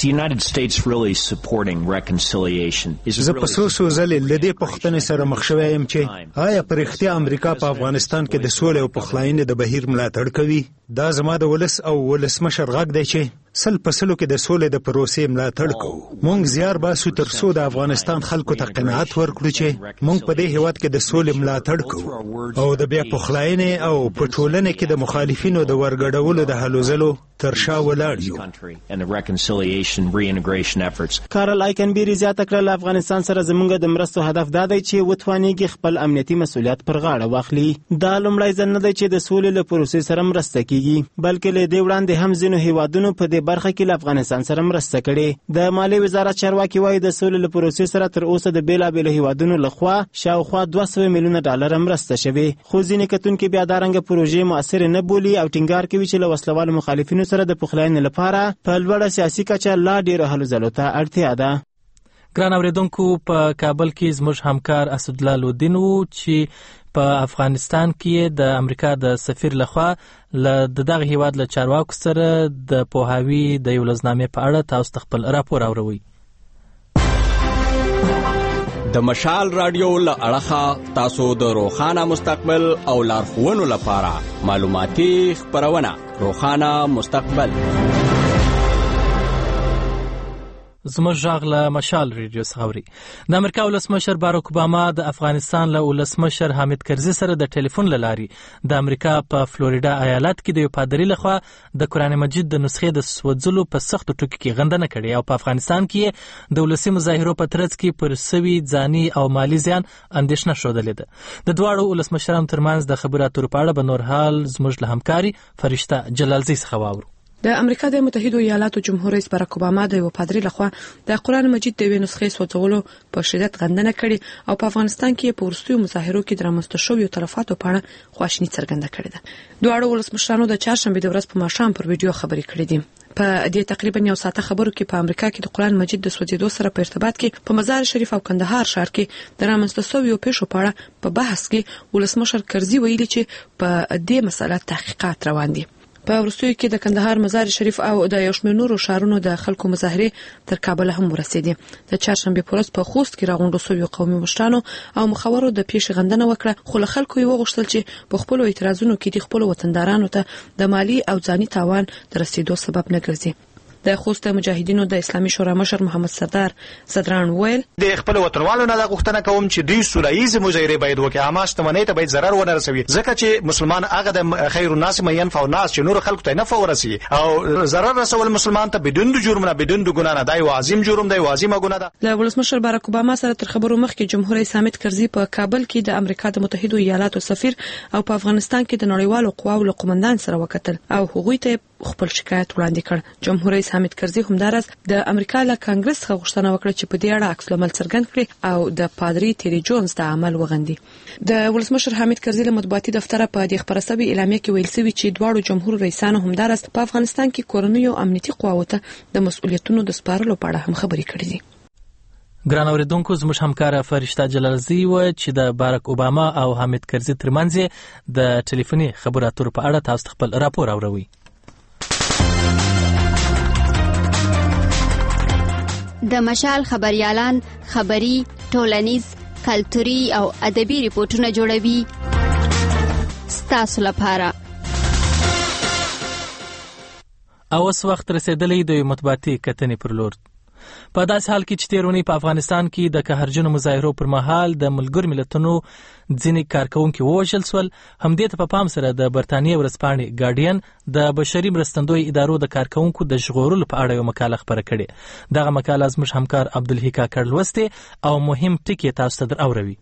زه په څو څو ځلې له دې پوښتنې سره مخ شوی یم چې آیا په رښتیا امریکا په افغانستان کې د سولې او پخلاینې د بهیر ملاتړ کوي؟ دا زما د ولس او ولسمشر غږ دی چې سل په سلو کې د سولې د پروسې ملاتړ کوو. مونږ زیار باسو تر څو د افغانستان خلکو ته قناعت ورکړو چې مونږ په دې هیواد کې د سولې ملاتړ کوو او د بیا پخلاینې او په ټولنه کې د مخالفینو د ورګډولو د هلو ځلو تر شا ولاړ یو. کارل آیکنبيري زیاته کړه افغانستان سره زموږ د مرستو هدف دا دی چې وتوانیږي خپل امنیتي مسولیت پر غاړه واخلي. دا لومړی ځل نه دی چې د سولې له پروسې سره مرسته کیږي، بلکې له دې وړاندې هم ځینو هیوادونو په دې برخه کې له افغانستان سره مرسته کړې. د مالیې وزارت چارواکي وایي د سولې له پروسې سره تر اوسه د بیلابېلو هیوادونو لخوا شاوخوا دوه سوه میلیونه ډالر مرسته شوې، خو ځینې کتونکي بیا دا رنګه پروژې مؤثر نه بولي او ټینګار کوي چې له وسلوالو مخالفینو سره د پخلاینې لپاره په لوړه سیاسي کچه لا ډېرو هلو ځلو ته اړتیا ده. ګران اوریدونکو په کابل کې زموږ همکار اسد الله لودین و چې په افغانستان کې د امریکا د سفیر لخوا له دغه هیواد له چارواکو سره د پوهاوی د یو لوزنامې په اړه تاسو خپل راپور اوروي. د مشال رادیو له اړخه تاسو د روښانه مستقبل او لارښوونو لپاره معلوماتي خپرونه روښانه مستقبل. زموږ غږ له مشال ریډیو څخه اوري. د امریکا ولسمشر باراک اوباما د افغانستان له ولسمشر حامد کرزي سره د ټلیفون له لارې د امریکا په فلوریډا ایالت کې د یو پادري لخوا د قرآن مجید د نسخې د سوځلو په سختو ټکو کې غندنه کړې او په افغانستان کې د ولسي مظاهرو په ترڅ کې پر سوي ځاني او مالی زیان اندېښنه ښودلې ده. د دواړو ولسمشرانو ترمنځ د خبرو اترو په اړه به نور حال زموږ له همکاري فرشته جلالزی څخه واورو. د امریکا د متحده ایالاتو جمهور رئیس باراک اوباما د یو پادري لخوا د قرآن مجید د یوې نسخې سوځولو په شدت غندنه کړې او په افغانستان کې په وروستیو مظاهرو کې د رامنځته شویو تلفاتو په اړه خواشیني څرګنده کړې ده. دواړو ولسمشرانو د چهارشنبې د ورځې په ماښام پر ویډیو خبرې کړې دي. په دې تقریبا یو ساعته خبرو کې په امریکا کې د قرآن مجید د سوځیدو سره په ارتباط کې په مزار شریف او کندهار ښار کې د رامنځته شویو پیښو په اړه په بحث کې ولسمشر کرزي ویلي چې په دې مسله تحقیقات روان دي. په وروستیو کې د کندهار مزار شریف او د یو شمېر نورو ښارونو د خلکو مظاهرې تر کابل هم ورسېدې. د چهارشنبې په ورځ په خوست کې راغونډو شویو قومي مشرانو او مخورو د پیښې غندنه وکړه، خو له خلکو یې وغوښتل چې په خپلو اعتراضونو کې د خپلو وطندارانو ته د مالی او ځاني تاوان د رسیدو سبب نه ګرځي. د خوست مجاهدینو د اسلامي شورا مشر محمد سردار صدران ویل د خپل وطنوالو نه غوښتنه کوم چې دوی سولهییز مظاهره باید وکړي، اما شتمنۍ ته باید ضرر ونه رسوي، ځکه چې مسلمان هغه د خیر الناس من ينفع الناس چې نور خلکو ته نفع ورسي او ضرر رسول مسلمان ته بدون د جرم نه بدون د ګناه نه دی او عظیم جرم دی او عظیمه ګناه ده. له ولسمشر باراک اوباما سره تر خبرو مخکې جمهور رئیس حامد کرزي په کابل کې د امریکا د متحده ایالاتو سفیر او په افغانستان کې د نړیوالو قواو له قومندان سره وکتل او هغوی ته خپل شکایت وړاندې کړ. جمهور رئیس حامد کرزي همدارس د امریکا له کانګرس څخه غوښتنه وکړه چې په دې اړه عکس العمل څرګند کړي او د پادري تیری جونز د عمل وغندي. د ولسمشر حامد کرزي له مطبوعاتي دفتر په دې خبره سوي اعلامیه کې ویل شوی چې دواړو جمهور رئیسانو همدارس په افغانستان کې کورنیو امنیتي قواو ته د مسؤلیتونو د سپارلو په اړه هم خبرې کړې دي. ګران اوریدونکو، زموږ همکاره فرشته جلالزی و چې د باراک اوباما او حامد کرزي ترمنځ د ټلیفوني خبرو اترو په اړه تاسو خپل راپور اوروي. د مشال خبريالان خبري، ټولنیز، کلتوري او ادبي ریپورتونه جوړوي ستاسو لپاره. او اوس وخت رسیدلی د مطبوعاتي کتنې پر لور. په داسې حال کې چې تیرونی په افغانستان کې د قهرجنو مظاهرو پر مهال د ملګرو ملتونو ځینې کارکونکي ووژل سول، همدې ته په پام سره د برتانیې ورځپاڼې ګارډین د بشري مرستندوی ادارو د کارکونکو د ژغورلو په اړه یو مقاله خپره کړې. دغه مقاله زموږ همکار عبدالحی کاکړ لوستې او مهم ټکي تاسو ته در اوروي.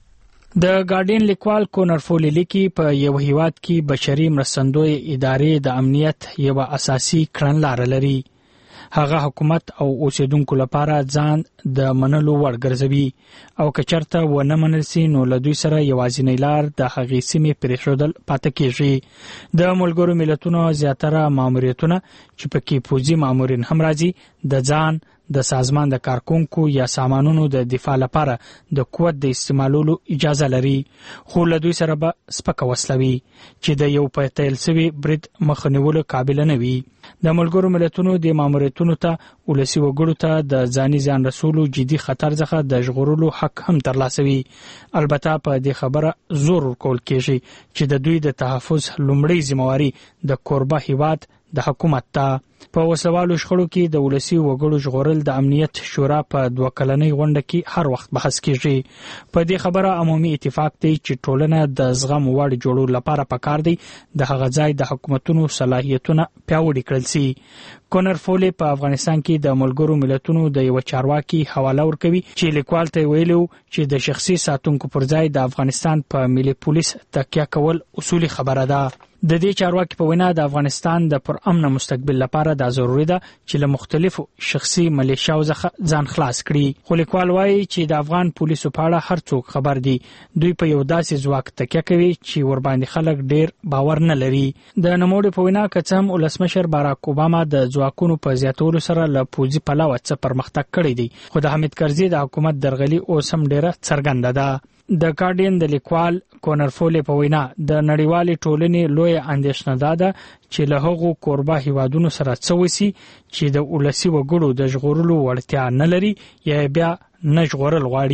د ګارډین لیکوال کونر فولي لیکي په یو هیواد کې بشري مرستندوی ادارې د امنیت یو اساسي کړنلاره لري. هغه حکومت او اوسیدونکو لپاره ځان د منلو وړ ګرځوي او که چېرته ونه منل سي نو له دوی سره یوازینۍ لار د هغې سیمې پرېښودل پاته کېږي. د ملګرو ملتونو زیاتره ماموریتونه چې پکې پوځي مامورین هم راځي د ځان د سازمان د کارکونکو یا سامانونو د دفاع لپاره د قوت د استعمالولو اجازه لري، خو له دوی سره به سپکه وسله وي چې د یو په تیل سوي برید مخه نیولو قابل نه وي. د ملګرو ملتونو د ماموریتونو ته ولسي وګړو ته د ځاني زیان رسولو جدي خطر څخه د ژغورلو حق هم ترلاسه وي. البته په دې خبره زور ورکول کېږي چې د دوی د تحفظ لومړی ذمہواري د کوربه هیواد د حکومت ته. په وسوالو شخړو کې د ولسي وګړو ژغورل د امنیت شورا په دوه کلنۍ غونډه کې هر وخت بحث کېږي. په دې خبره عمومي اتفاق دی چې ټولنه د زغم وړ جوړولو لپاره پکار دی د هغه ځای د حکومتونو صلاحیتونه پیاوړي کړل سي. کونر فولي په افغانستان کې د ملګرو ملتونو د یو چارواکي حواله ورکوي چې لیکوال ته ویلو چې د شخصي ساتونکو پر ځای د افغانستان په ملي پولیس تکیه کول اصولي خبره ده. د دې چارواکي په وینا د افغانستان د پرامن مستقبل لپاره دا ضروري ده چې له مختلفو شخصي ملیشیاو څخه ځان خلاص کړي. خو لیکوال وایي چې د افغان پولیسو په اړه هر څوک خبر دي، دوی په یو داسې ځواک تکیه کوي چې ورباندې خلک ډیر باور نه لري. د نوموړي په وینا که څه هم ولسمشر باراک اوباما د ځواکونو په زیاتولو سره له پوځي پلوه څه پرمختګ کړی دی، خو د حامد کرزي د حکومت درغلي اوس هم ډیره څرګنده ده. د ګارډین د لیکوال کونر فولي په وینا د نړیوالې ټولنې لوی اندېښنه ده چې له هغو کوربه هیوادونو سره څه وسی چې د ولسي وګړو د ژغورلو وړتیا نه لري یا بیا نه ژغورل غواړي.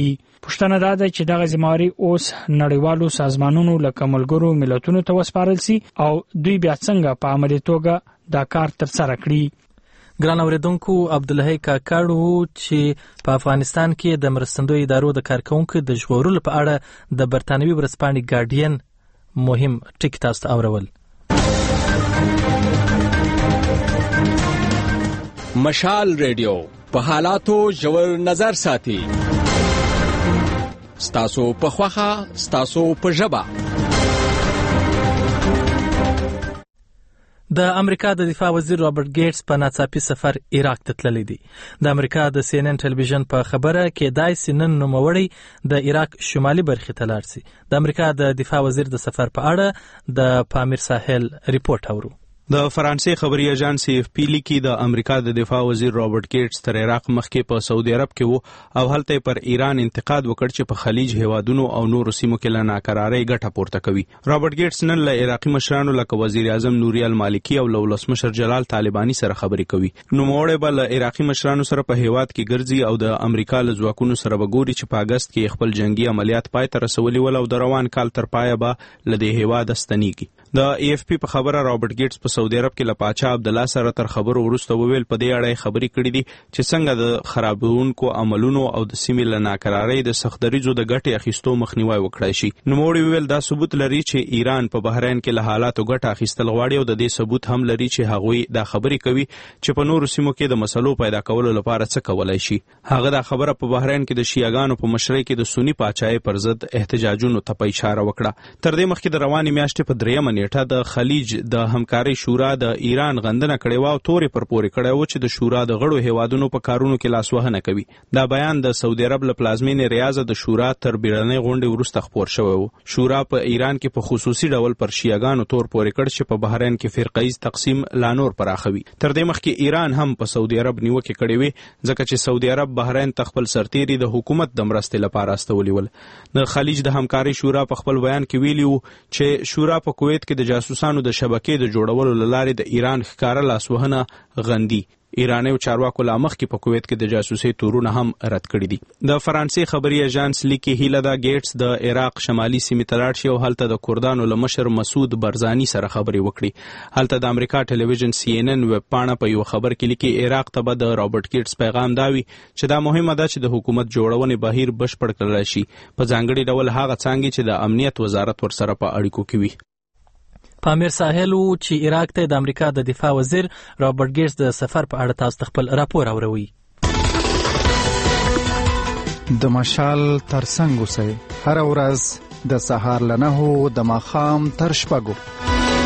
پوښتنه دا ده چې دغه ذمہواري اوس نړیوالو سازمانونو لکه ملګرو ملتونو ته وسپارل سي او دوی بیا څنګه په عملي توګه دا کار ترسره کړي. ګران اوریدونکو، عبدالحی کاکړ چې په افغانستان کې د مرستندوی ادارو د کارکونکو د ژغورلو په اړه د برتانوي ورځپاڼې ګارډین مهم ټکی تاسو ته اورول. مشال ریډیو په حالاتو ژور نظر ساتي. ستاسو په خوخه، ستاسو په ژبه. د امریکا د دفاع وزیر رابرټ ګیټس په ناڅاپي سفر عراق ته تللی دی. د امریکا د سی ان ان ټلویزیون په خبره کې دای سنن نوموړی د عراق شمالي برخې ته لاړ سي. د امریکا د دفاع وزیر د سفر په اړه د پامیر ساحل ریپورت اورو. د فرانسې خبري ایجانس اف پی لیکي د امریکا د دفاع وزیر رابرټ ګیټس تر عراق مخکې په سعودي عرب کې وو او هلته پر ایران انتقاد وکړ چې په خلیج هیوادونو او نورو سیمو کې له ناکرارۍ ګټه پورته کوي. رابرټ ګیټس نن له عراقي مشرانو لکه وزیر اعظم نوري المالکي او له ولسمشر جلال طالباني سره خبرې کوي. نوموړی به له عراقي مشرانو سره په هیواد کې ګرځي او د امریکا له ځواکونو سره به ګوري چې په اګست کې خپل جنگي عملیات پای ته رسولي ول او د روان کال تر پایه به له دې هیواد ستنیږي. د ای اف پی په خبره رابرټ ګیټس په سعودي عرب کې له پاچا عبد الله سره تر خبرو وروسته وویل په دې اړه خبرې کړې دي چې څنګه د خرابونکو عملونو او د سیمې له ناکرارۍ د سختدریځو د ګټې اخیستو مخنیوي وکړای شي. نوموړی وویل دا ثبوت لري چې ایران په بحرین کې له حالاتو ګټه اخیستل غواړي او د دې ثبوت هم لري چې هغوی دا خبرې کوي چې په نورو سیمو کې د مسلو پیدا کولو لپاره څه کولای شي. هغه دا خبره په بحرین کې د شیعاګانو په مشرۍ کې د سنی پاچای پر ضد احتجاجونو ته په اشاره وکړه. تر دې مخکې د روانې میاشتې په دریمه نیټه د خلیج د همکاري شورا د ایران غندنه کړې و او تورې پر پورې کړی و چې د شورا د غړو هیوادونو په کارونو کې لاسوهنه کوي. دا بیان د سعودي عرب له پلازمینې ریاض د شورا تر بیړنۍ غونډې وروسته خپور شوی و. شورا په ایران کې په خصوصي ډول پر شیعاګانو تور پورې کړ چې په بحرین کې فرقه‌ایز تقسیم لا نور پراخوي. تر دې مخکې ایران هم په سعودي عرب نیوکې کړې وې ځکه چې سعودي عرب بحرین ته خپل سرتیري د حکومت د مرستې لپاره استولي ول. د خلیج د همکاري شورا په خپل بیان کې ویلي و چې شورا په کویت کې د جاسوسانو د شبکې د جوړولو لارې د ایران ښکاره لاسوهنه غندي. ایرانیو چارواکو لا مخکې په کویت کې د جاسوسۍ تورونه هم رد کړي دي. د فرانسې خبري ایجانس لیکي هیله ده ګیټس د عراق شمالي سیمې ته لاړ شي او هلته د کردانو له مشر مسعود برزاني سره خبرې وکړي. هلته د امریکا ټلویزیون سی ان ان ویب پاڼه په یو خبر کې لیکي عراق ته به د رابرټ ګیټس پیغام داوي چې دا مهمه ده چې د حکومت جوړونې بهیر بشپړ کړل شي په ځانګړي ډول هغه څانګې چې د امنیت وزارت ورسره په اړیکو کې وي. پامیر ساحل چې عراق ته د امریکا د دفاع وزیر رابرټ ګیټس د سفر په اړه تاسو خپل راپور اوروي. د مشال ترڅنګ اوسئ هر ورځ د سهار له نهو د ماښام تر شپږو.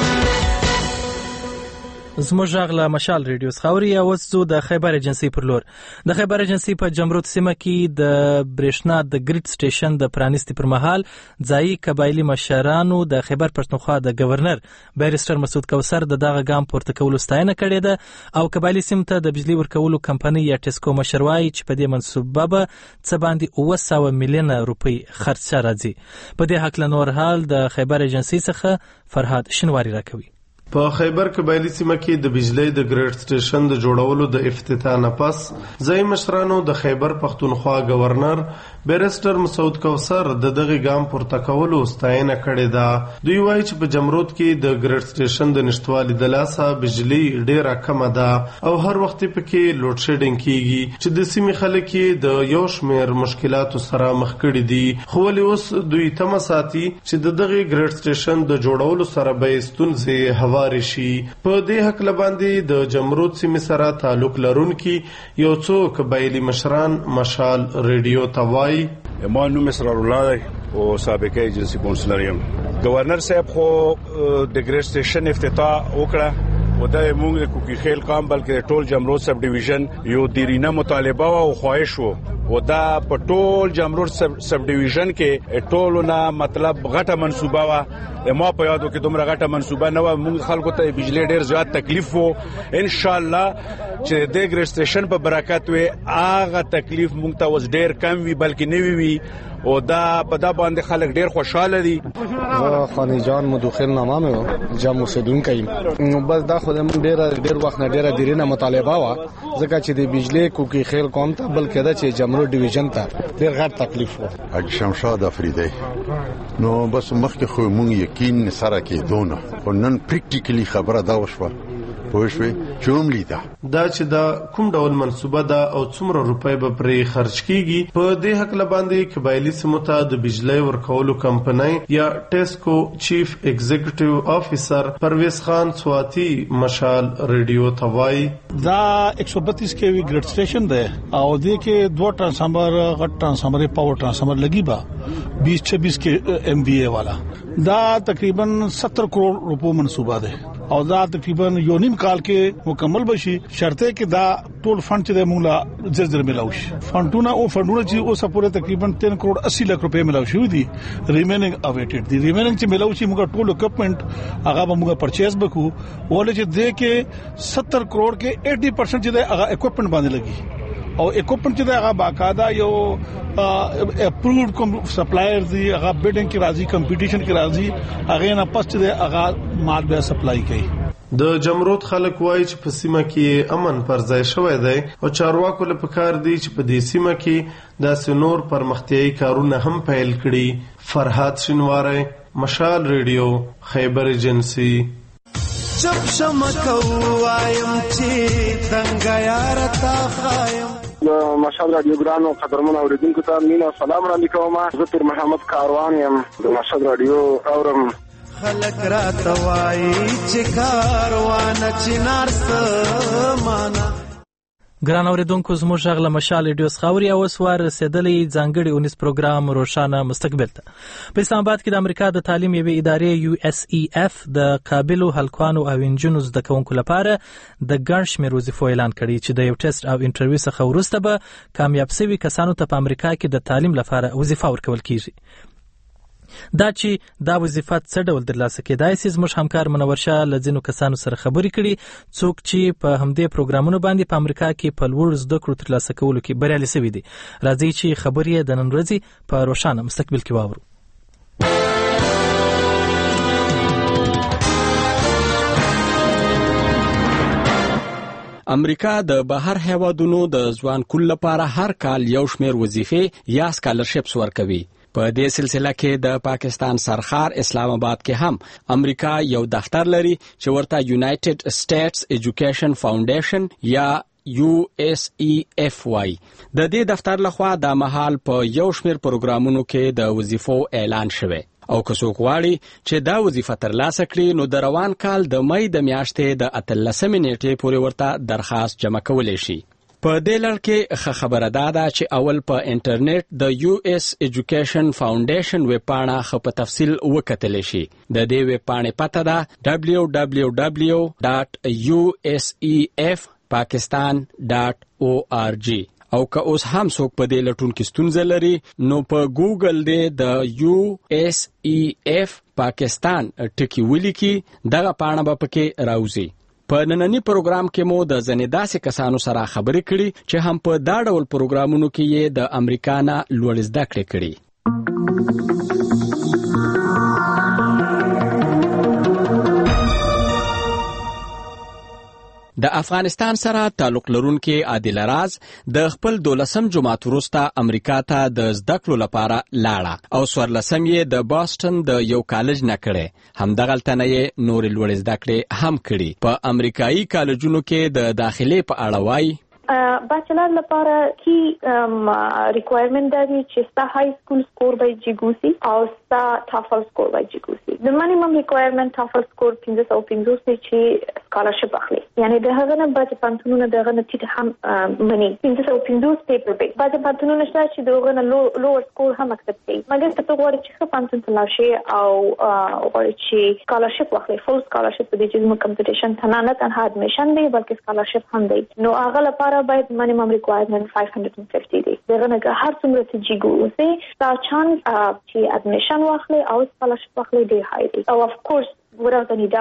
زموږ غږ له مشال ریډیو څخه اوري. اوس ځو د خیبر ایجنسۍ پر لور. د خیبر ایجنسۍ په جمرود سیمه کې د برېښنا د ګریډ سټیشن د پرانیستي پر مهال ځایي قبایلي مشرانو د خیبر پښتونخوا د گورنر بیرسټر مسعود کوثر د دغه ګام پورته کولو ستاینه کړې ده او قبایلي سیمه ته د بجلی ورکولو کمپنۍ یا ټیسکو مشر وایي چې په دې منصوبه به څه باندې اوه سوه میلیونه روپۍ خرچه راځي. په دې هکله نور حال د خیبر ایجنسۍ څخه فرهاد شنواری راکوي. په خیبر قبایلی سیمه کې د بجلی د ګریډ سټیشن د جوړولو د افتتاح نه پس ځایي مشرانو د خیبر پښتونخوا گورنر بیرسټر مسعود کوثر د دغه ګام پورته کولو ستاینه کړې ده. دوی وایي چې په جمرود کې د ګریډ سټیشن د نشټوالي د لاسه بجلی ډیره کمه ده او هر وخت پکې لوډ شیډینګ کیږي چې د سیمې خلک د یو شمېر مشکلاتو سره مخ کړي دي. خو ولې اوس دوی تمه ساتي چې د دغه ګریډ سټیشن د جوړولو سره به ستونزې هوا شي. په دې حق لباندې د جمرود سیمې سره تعلق لرونکي یو څو قبایلي مشران مشال ریډیو ته وایي. ما نوم اسرار الله دی او سابقه ایجنسی کونسلر یم. گورنر صاحب خو د ګریډ سټیشن افتتاح وکړه و دا موږ د کوکی خیل قام بلکې ټول جمرود سب ډیویژن یو دیرینه مطالبه او خواهش وو و دا په ټول جمرود سب ډیویژن کې ټولونه مطلب غټه منصوبه وا. ما په یادو کې دومره غټه منصوبه نه و. موږ خلکو ته بجلی ډیر زیات تکلیف وو. ان شاء الله چې د ګریجویشن په برکت وي هغه تکلیف مونږ ته وز ډیر کم وي بلکې نه وي او دا په دا باندې خلک ډیر خوشاله دي. زه خانی جان مدوخیل نامه مې جام اوسیدونکی نو بس دا خو د ډیر ډیر وخت نه ډیره دیرینه مطالبه وا ځکه چې د بجلی کوکی خیل قوم ته بلکې دا چې جمرو ډیویژن ته ډیر غټ تکلیف و. حاج شمشاد افریدی نو بس مخکې خو مونږ یقین سره کې دونه او نن پریکټیکلی خبره دا وشوه پوښوي چوم لیدا دا چې دا کوم ډول منسوبه ده او څومره روپۍ به پرې خرج کیږي په دې حق لباندې قبایلی سیمو ته د بجلی ورکولو کمپنۍ یا ټیسکو چیف ایگزیکټیو افیسر پرویز خان سواتی مشال ریډیو توای دا ایک سو بتیس کے وی گریڈ سٹیشن ده او دې کې دوه ټرانسفارمر غټ ټرانسفارمر پاور ټرانسفارمر لګي با बीस छब्बीस के एम बी ए वाला دا تقریبا सत्तर करोड़ रुपए منصوبه ده او دا تقریبا یو نیم کال کې مکمل بشي شرطه کې دا ټول فند چې د موږ زلزلې ملاوي فندونه او فندونه چې اوس پورې تقریبا तीन करोड़ अस्सी लाख रुपए ملاوي شو دي ریمیننګ اویټډ دي ریمیننګ چې ملاوي چې موږ ټول اکوپمنٹ هغه به موږ پرچیز وکړو ولې چې د کې सत्तर करोड़ کې अस्सी percent چې هغه اکوپمنٹ باندې لګي او اکوپمنٹ چې هغه باقاعده یو اپرووډ کوم سپلایرز دی هغه بیډینګ کې راځي کمپټیشن کې راځي هغه نه پس چې هغه مال به سپلای کوي. د جمرود خلک وایي چې په سیمه کې امن پر ځای شوی دی او چارواکو له پکار دی چې په دې سیمه کې د سنور پرمختیايي کارونه هم پیل کړي. فرحات شینواری مشال ریډیو خیبر ایجنسی. چپ شمکو وایم چې څنګه یار تا خایم مشهد رادیو ګرانو قدرمن اوریدونکو ته مینا سلام را لیکوم. زه پیر محمد کاروان یم د مشهد رادیو اورم. خلک را توای چې کاروان چنار سمانا ګران اوریدونکو زموږ غږ له مشال ریډیو خاوري او سوار رسیدلې ځانګړي اونیس پروګرام روشانه مستقبل ته. په اسلام آباد کې د امریکا د تعلیم یوې ادارې یو اس ای اف د قابلو هلکانو او انجونو زده کوونکو لپاره د ګڼ شمېر وظیفو اعلان کړی چې د یو ټیسټ او انټرویو څخه وروسته به کامیاب شوي کسانو ته په امریکا کې د تعلیم لپاره وظیفه ورکول کیږي. دا چې دا وظیفه څه ډول ترلاسه کېدای شي زموږ همکار منور شاه له ځینو کسانو سره خبرې کړي څوک چې په همدې پروګرامونو باندې په امریکا کې په لوړ زده کړو ترلاسه کولو کې بریالي شوي دي. راځئ چې خبرې د نن ورځې په روښانه مستقبل کې واورو. امریکا د بهر هیوادونو د ځوان کول لپاره هر کال یو شمېر وظیفې یا سکالرشپس ورکوي. په دې سلسله کې د پاکستان سرخار اسلام آباد کې هم امریکا یو دفتر لري چې ورته یونایټډ سټیټس ایجوکیشن فاونډیشن یا یو اس ای اف واي. د دې دفتر لخوا د مهال په یو شمېر پروګرامونو کې د وظیفو اعلان شوی او که څوک غواړي چې دا وظیفه ترلاسه کړي نو د روان کال د مې د میاشتې د اتلسمې نیټې پورې ورته درخواست جمع کولی شي. په دې لړ کې ښه خبره دا ده چې اول په انټرنیټ د یو اس ایجوکیشن فاونډیشن ویب پاڼه ښه په تفصیل وکتلی شي. د دې ویب پاڼې پته ده دبلیو دبلیو دبلیو ډاټ یو اس ای اف پاکستان ډاټ او آر جی. او که اوس هم څوک په دې لټون کې ستونزه لري نو په ګوګل دې د یو اس ای اف پاکستان ټکی ولیکي دغه پاڼه به پکې راوځي. په نننی پروګرام کې مو د ځنې داسې کسانو سره خبرې کړي چې هم په دا ډول پروګرامونو کې یې د امریکا نه لوړ زده کړې کړي. د افغانستان سره تعلق لرونکي عادل راز د خپل دولسم جماعت وروسته امریکا ته د زده کړو لپاره لاړه او څوارلسم یې د باسټن د یو کالج نه کړی. همدغلته نه یې نورې لوړې زده کړې هم کړي. په امریکایي کالجونو کې د داخلي په اړه وایي بچلر لپاره کی ریکوایرمنت دی چې ستا های سکول سکور باید جیګوسی او ستا ټافل سکور باید جیګوسی. د مینیمم ریکوایرمنت ټافل سکور پنځه سوه پنځوس دی چې سکالرشپ اخلي. یعنی د هغه نه بعضې پوهنتونونه د هغه نه ټیټ هم مني. پنځه سوه پنځوس پیپر بیک. بعضې پوهنتونونه شته چې د هغه نه لوور سکور هم اکسپټ کوي. مګر که ته غواړې چې ښه پوهنتون ته لاړ شې او غواړې چې سکالرشپ واخلې فل سکالرشپ په دې چې زموږ کمپټیشن ته نه تنها اډمیشن دی بلکې سکالرشپ هم دی نو هغه لپاره باید minimum requirement five hundred fifty دی. دغه نه هر څومره چې جیګو اوسې ستا چانس چې اډمیشن واخلې او سکالرشپ واخلې ډېر هاي دی. او اف کورس without any doubt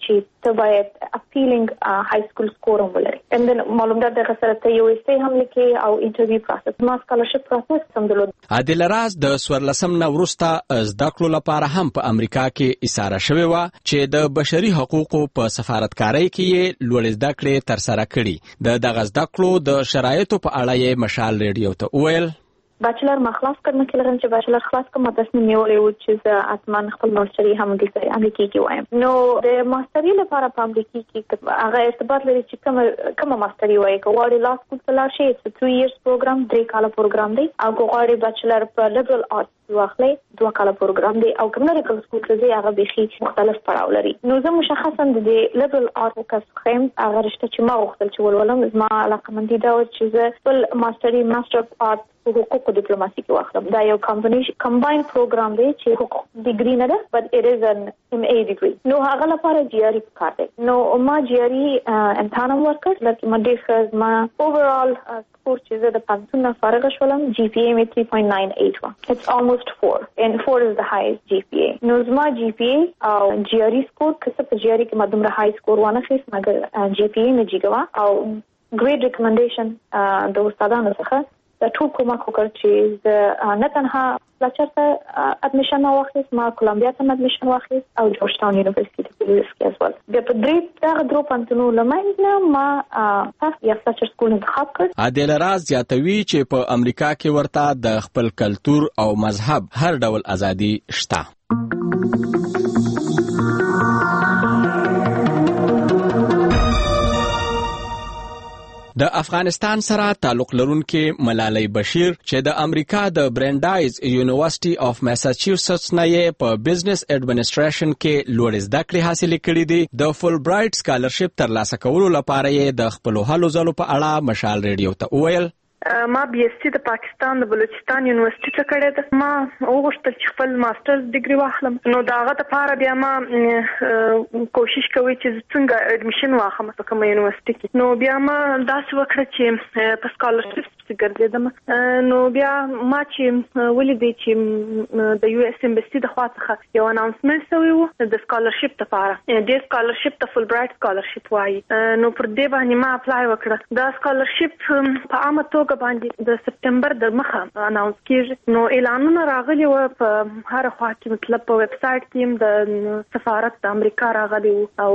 چې ته باید اپیلینګ های سکول سکور هم ولري and then معلومات د سره ته یو ایسه هم لیکي او انټرویو پروسس ما سکالرشپ پروسس هم درلود. عادل راز د سورلسم نو وروسته زده کړو لپاره هم په امریکا کې اساره شوی و چې د بشري حقوقو په سفارتکارۍ کې یې لوړ زده کړې تر سره کړي. د دغه زده کړو د شرایطو په اړه یې مشال ریډیو ته وویل بچلر ما خلاص کړم کې لرم چې بچلر خلاص کوم د تصمیم نیولې و چې زه اتمن خپل ماستری هم د امریکا کې وایم. نو د ماستری لپاره په امریکا کې هغه ارتباط لري چې کوم کوم ماستری وایي کوړی لا سکول ته لاړ شي چې three years پروګرام درې کاله پروګرام دی او کوړی بچلر په لیبرل آرټس واخلي دوه کاله پروګرام دی او کوم میډیکل سکول ته ځي هغه بيخي مختلف پړاو لري. نو زه مشخصا د لیبرل آرټس کس خیم هغه رشته چې ما غوښتل چې ولولم زما علاقه مندي دا و چې زه خپل ماستری ماستر اف آرټس حقوق ډیپلوماسي کې واخلم. دا یو کمبینیشن کمباین پروګرام دی چې حقوق ډیګری نه ده but it is an M A degree. نو هغه لپاره جی آر ای کار دی. نو ما جی آر ای امتحان ورکړ لکه ما ډیر ما اوورال سکور چې زه د پنځه نه فارغ شولم جی پی ای مې three point nine eight و. It's almost four and four is the highest G P A. نو زما جی پی ای او جی آر ای سکور کسه په جی آر ای کې ما دومره های سکور ونه خېس مګر جی پی ای مې جګوا او ګریډ ریکمنډیشن د استادانو څخه د ټول کومک وکړ چې د نه تنها لچر ته اډمیشن واخیست ما کولمبیا ته اډمیشن واخیست او جورج ټاون یونیورسيټي ته ویل کې اس ول د په درې تا درو پنځونو لمنځه ما تاسو یو لچر سکول انتخاب کړ. عادل راز زیاتوي چې په امریکا کې ورته د خپل کلچر او مذهب هر ډول ازادي شته. د افغانستان سره تعلق لرونکي ملالۍ بشیر چې د امریکا د برانډایز یونیورسيټي اف میساچوسټس نه یې په بزنس ایڈمنسټریشن کې لوړ زده کړې حاصل کړې دي. د فول برایټ سکالرشپ ترلاسه کولو لپاره یې د خپل هلو ځلو په اړه مشال ریډیو ته وویل ما بي اس سي د پاکستان د بلوچستان یونیورسيټي څخه کړې ده. ما وغوښتل چې خپل ماسترز ډیګري واخلم. نو داغه لپاره بیا ما کوشش کوي چې څنګه اډمیشن واخلم په کومه یونیورسيټي کې. نو بیا ما داسې وکړه چې په سکالرشپ ګرځیدم. نو بیا ما چې ولیدې چې د یو اس امبسی د خوا څخه یو اناونسمنت شوی و د سکالرشپ لپاره. د سکالرشپ ته فول برایټ سکالرشپ وایي. نو پر دې باندې ما اپلای وکړه. دا سکالرشپ په عامه توګه باندې د سپتمبر د مخه اناونس کیږي. نو اعلانونه راغلي و په هر خوا کې مطلب په ویب سټ کې د سفارت د امریکا راغلي او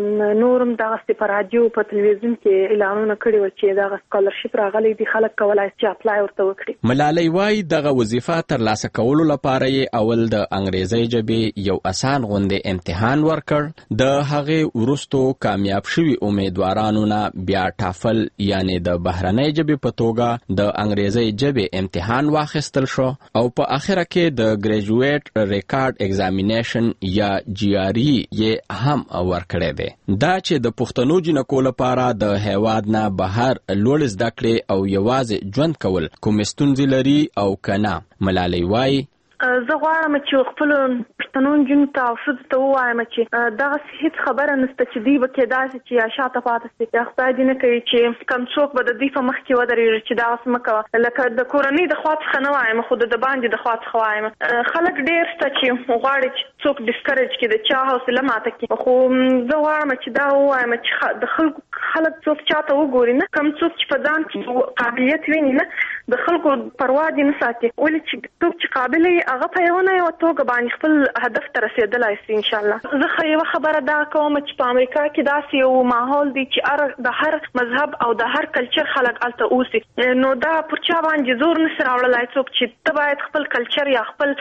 نورم دغه په رادیو په تلویزیون کې اعلانونه کړي و چې دا سکالرشپ راغلي دي خلک کولای چې اپلای ورته وکړي. ملالۍ وايي دغه وظیفه ترلاسه کولو لپاره یې اول د انګریزي ژبې یو اسان غونډه امتحان ورکړ. د هغه وروستو کامیاب شوي امیدوارانو نه بیا ټافل یعنی د بهرنۍ ژبې په توګه د انګریزي ژبې امتحان واخیستل شو او په اخره کې د ګریجویټ ریکارډ ایگزامینیشن یا جی آر ای یې هم ورکړی دی. دا چې د پښتنو جنکو لپاره د هیواد نه بهر لوړ زده کړې او یوازې ژوند کول کوم ستونزې لري او کنه. ملالۍ وايي زه غواړم چې خپل پښتنو جن ته او څه ته وایم چې دا هیڅ خبره نشته چې دی به کې داسې چې یا شاته پاتې شي. یا خدای دې نه کوي چې کم څوک به د دې په مخ کې ودرېږي چې دا اوس مکه لکه د کورنۍ د خوا څخه نه وایم خو د باندې د خوا څخه وایم. خلک ډېر شته چې غواړي چې څوک ډسکریج کړي د چا حوصله ماته کړي. خو زه غواړم چې دا وایم چې د خلکو خلک څوک چاته وګوري نه کم څوک چې په ځان کې قابلیت ویني نه د خلکو پروا دې نه ساتي. ولې چې څوک چې قابل یې هغه په یو نه یو توګه باندې خپل هدف ته رسیدلای شي ان شاء الله. زه خو یو خبره دا کوم چې په امریکا کې داسې یو ماحول دی چې د هر مذهب او د هر کلچر خلک الته اوسي. نو دا پر چا باندې زور نشي راوړلای څوک چې ته باید خپل کلچر یا خپل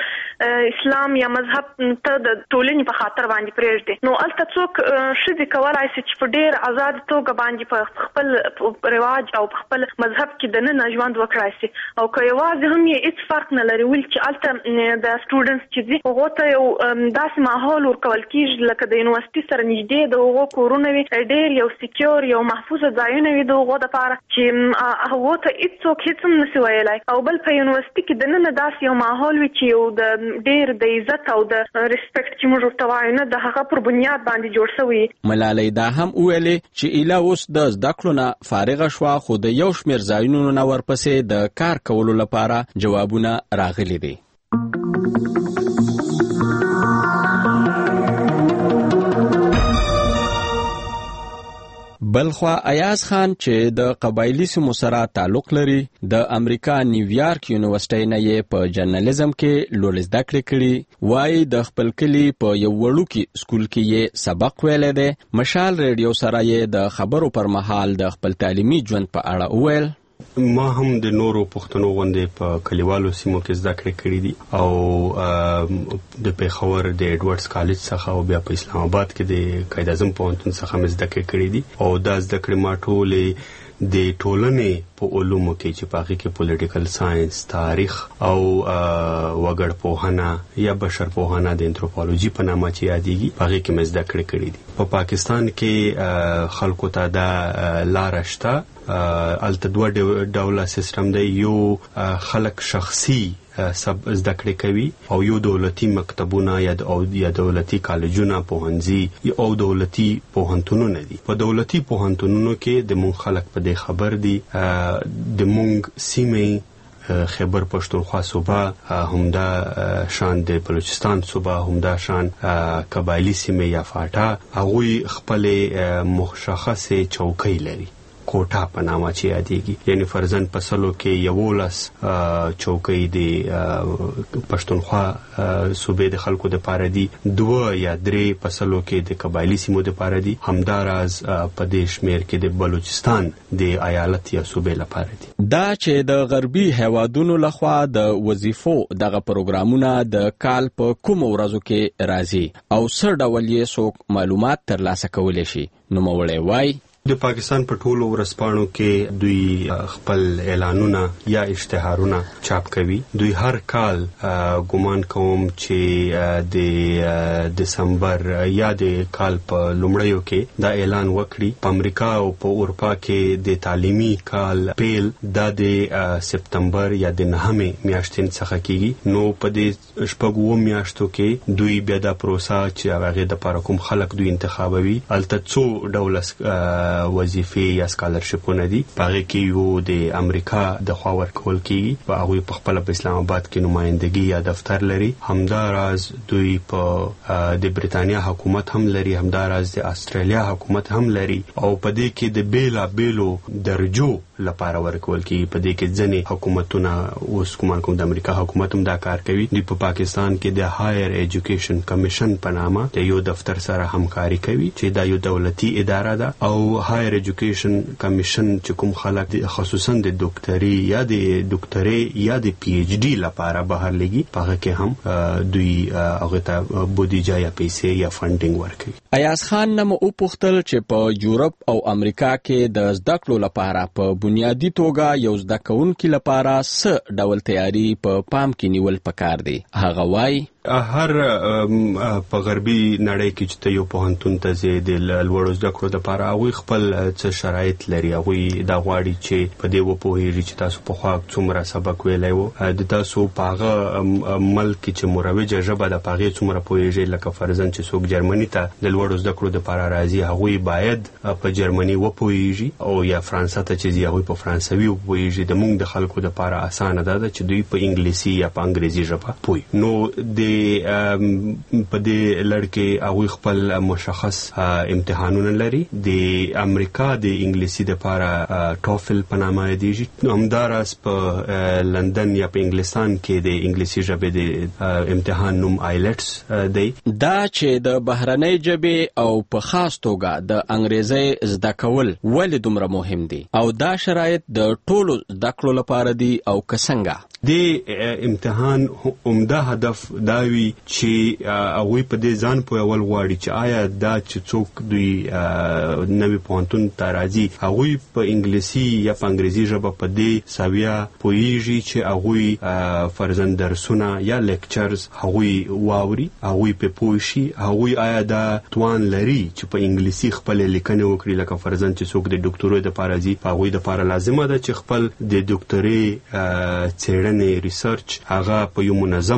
اسلام یا مذهب ته د ټولنې په خاطر باندې پرېږدي. نو الته څوک شې کولای شي چې په ډېر آزاد توګه باندې په خپل رواج او په خپل مذهب کې د نن ژوند وکړای شي او که یوازې هم یې هیڅ فرق نه لري. ول چې الته د سټوډنټس چې دي هغه ته یو داسې ماحول ورکول کیږي لکه د یونیورسيټي سره نږدې د هغو کورونه وي ډېر یو سکیور یو محفوظ ځایونه وي د هغو دپاره چې هغو ته هېڅوک هېڅ هم نشي ویلی. او بل په یونیورسيټي کې دننه داسې یو ماحول وي چې یو د ډېر د عزت او د ریسپیکټ چې موږ ورته وایو نه د هغه پر بنیاد باندې جوړ شوی. ملالۍ دا هم وویلې چې ایله اوس د زده کړو نه فارغه شوه خو د یو شمېر ځایونو نه ورپسې د کار کولو لپاره جوابونه راغلي دي. بلخوا ایاز خان چې د قبایلی سیمو سره تعلق لري د امریکا نیویارک یونیورسيټي نه یې په جرنالیزم کې لوړ زده کړې کړې وایي د خپل کلی په یو وړوکی سکول کې یې سبق ویلی دی. مشال ریډیو سره یې د خبرو پر مهال د خپل تعلیمي ژوند په اړه وویل. ما هم د نورو پښتنو غوندې په کلیوالو سیمو کې زده کړې کړې دي او د پیښور د ایډورډز کالج څخه او بیا په اسلام آباد کې د قائد اعظم پوهنتون څخه مې زده کړې کړې دي او دا زده کړې ما ټولې د ټولنې په علومو کې چې په هغه کې پولیټیکل ساينس، تاریخ او وګړ پوهنه یا بشر پوهنه د انتروپولوژي په نامه چې یادېږي په هغه کې مې زده کړې کړې دي. په پاکستان کې خلکو ته دا لار شته الته دوه ډوله سیستم دی. یو خلک شخصي سب زده کړې کوي او یو دولتي مکتبونه یا د دولتي کالجونه پوهنځي او دولتي پوهنتونونه دي. په دولتي پوهنتونونو کې د مونږ خلک په دې خبر دي د مونږ سیمې خیبر پښتونخوا صوبه همدا شان د بلوچستان صوبه همدا شان قبایلی سیمې یا فاټا هغه خپل مشخصه چوکۍ لري کوټه په نامه چې یادېږي. یعنی فرضاً په سلو کې یولس چوکۍ د پښتونخوا صوبې د خلکو د پاره دي، دوه یا درې په سلو کې د قبایلی سیمو د پاره دي، همداراز په دې شمیر کې د بلوچستان د ایالت یا صوبې لپاره دي. دا چې د غربي هیوادونو لخوا د وظیفو دغه پروګرامونه د کال په کوم ورځو کې راځي او څه ډول یې څوک معلومات ترلاسه کولی شي، نو موړی وای د پاکستان په ټولو ورځپاڼو کې دوی خپل اعلانونه یا اشتهارونه چاپ کوي. دوی هر کال ګومان کوم چې د دسمبر یا د کال په لومړیو کې دا اعلان وکړي. په امریکا او په اروپا کې د تعلیمي کال پیل د سپتمبر یا د نهمې میاشتې څخه کیږي. نو په دې شپږو میاشتو کې دوی بیا د پروسه چې هغه د لپاره کوم خلک دوی انتخابوي الته څو ډول وظیفې یا سکالرشپونه دي. په هغه کې یو د امریکا د خوا ورکول کیږي په هغه په خپل په اسلام آباد کې نمائندګي یا دفتر لري. همداراز دوی په د بریتانیا حکومت هم لري، همداراز د استرالیا حکومت هم لري او په دې کې د بیلا بیلو درجو لپاره ورکول کیږي. په دې کې ځنې حکومتونه اوس کوم کوم د امریکا حکومت هم دا کار کوي. دوی په پاکستان کې د هایر ایجوکیشن کمیشن په نامه د یو دفتر سره همکاري کوي چې دا یو دولتي اداره ده او هایر ایجوکیشن کمیشن چې کوم خلک خصوصا د ډاکټري یا د ډاکټري یا د پی ایچ ډي لپاره بهر لګي په هغه کې هم دوی هغه ته بودیجه یا پیسې یا فندینګ ورکوي. ایاز خان نم او پختل چې په یورپ او امریکا کې د زده کړو لپاره په بنیادی توګه یو زده کوونکي لپاره څه ډول تیاری په پام کې نیول پکار دی. هغه وایي هر په غربي نړۍ کې چې یو پوهنتون ته ځي د لوړو زده کړو لپاره هغه خپل څه شرایط لري. هغه دا غواړي چې په دې وپوهیږي چې تاسو په خوا څومره سبق ویلای وو، د تاسو په هغه ملک چې مروجه ژبه د پاغه څومره پوهیږي. لکه فرضاً چې څوک جرمني ته د لوړو زده کړو لپاره راځي هغه باید په جرمني وپوهیږي او یا فرانسې ته چې هغه په فرانسوي وپوهیږي. د موږ د خلکو لپاره اسانه ده چې دوی په انګلیسي یا په انګریزي ژبه پوي. نو د په دې لړکې هغه خپل مشخص امتحانونه لري. د امریکا د انګلیسي لپاره ټوفل په نامه دیږي. همداراز په لندن یا په انګلستان کې د انګلیسي ژبې د امتحان نوم آیلټس دی. دا چې د بهرنۍ ژبې او په خاص توګه د انګریزي زده کول ولې دومره مهم دي او دا شرایط د ټولو زده کړو لپاره دي او څنګه؟ د امتحان عمده هدف دا وي چې هغه په دې ځان په اول غواړي چې آیا دا چې څوک دوی نوې پوهنتون ته راځي هغه په انګلیسي یا په انګریزي ژبه په دې ساویا پوهیږي چې هغه فرضاً درسونه یا لیکچرز هغه واوري، هغه په پوښي، هغه آیا دا توان لري چې په انګلیسي خپل لیکنه وکړي. لکه فرضاً چې څوک د ډاکټرۍ لپاره ځي هغه د لپاره لازمه ده چې خپل د ډاکټرۍ څېړنې ریسرچ هغه په یو منظم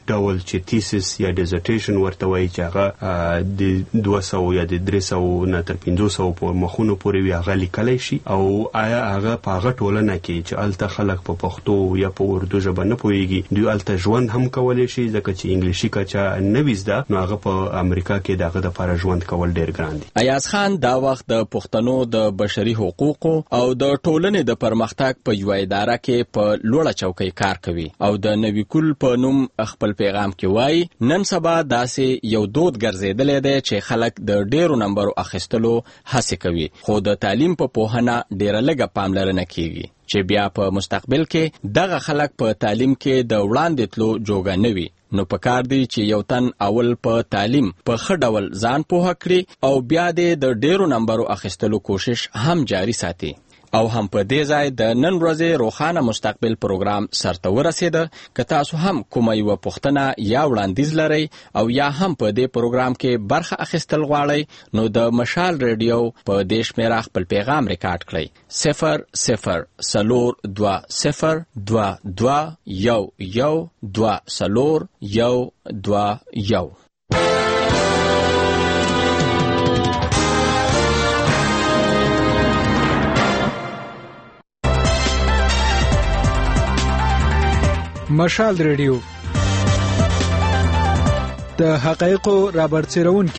ډول چې تھیسس یا ډیزرټیشن ورته وایي چې هغه د دوه سوه یا د درې سوه نه تر پنځوس سوه په مخونو پورې وي هغه لیکلی شي او آیا هغه په هغه ټولنه کې چې هلته خلک په پښتو یا په اردو ژبه نه پوهیږي دوی هلته ژوند هم کولی شي ځکه چې انګلیسي کچا نه وي زده نو هغه په امریکا کې د هغه دپاره ژوند کول ډېر ګران دي. ایاز خان دا وخت د پښتنو د بشري حقوقو او د ټولنې د پرمختګ په یوه اداره کې په لوړه چوکۍ کار کوي او د نوي کول په نوم خپل پیغام کې وایي نن سبا داسې یو دود ګرځېدلی دی چې خلک د ډېرو نمبرو اخیستلو هڅې کوي خو د تعلیم په پوهنه ډېره لږه پاملرنه کیږي چې بیا په مستقبل کې دغه خلک په تعلیم کې د وړاندې تلو جوګه نه وي نو پکار دی چې یو تن اول په تعلیم په ښه ډول ځان پوهه کړي او بیا د ډېرو نمبرو اخیستلو کوشش هم جاري ساتي او هم په دې ځای د نن ورځې روښانه مستقبل پروګرام سرته ورسېده که تاسو هم کومه یوه پوښتنه یا وړاندیز لرئ او یا هم په دې پروګرام کې برخه اخیستل غواړئ نو د مشال ریډیو په دې شمېره خپل پیغام ریکارډ کړئ صفر صفر څلور دوه صفر دوه دوه یو یو دوه څلور یو دوه یو. مشال ریډیو د حقایقو رابرسېرونکي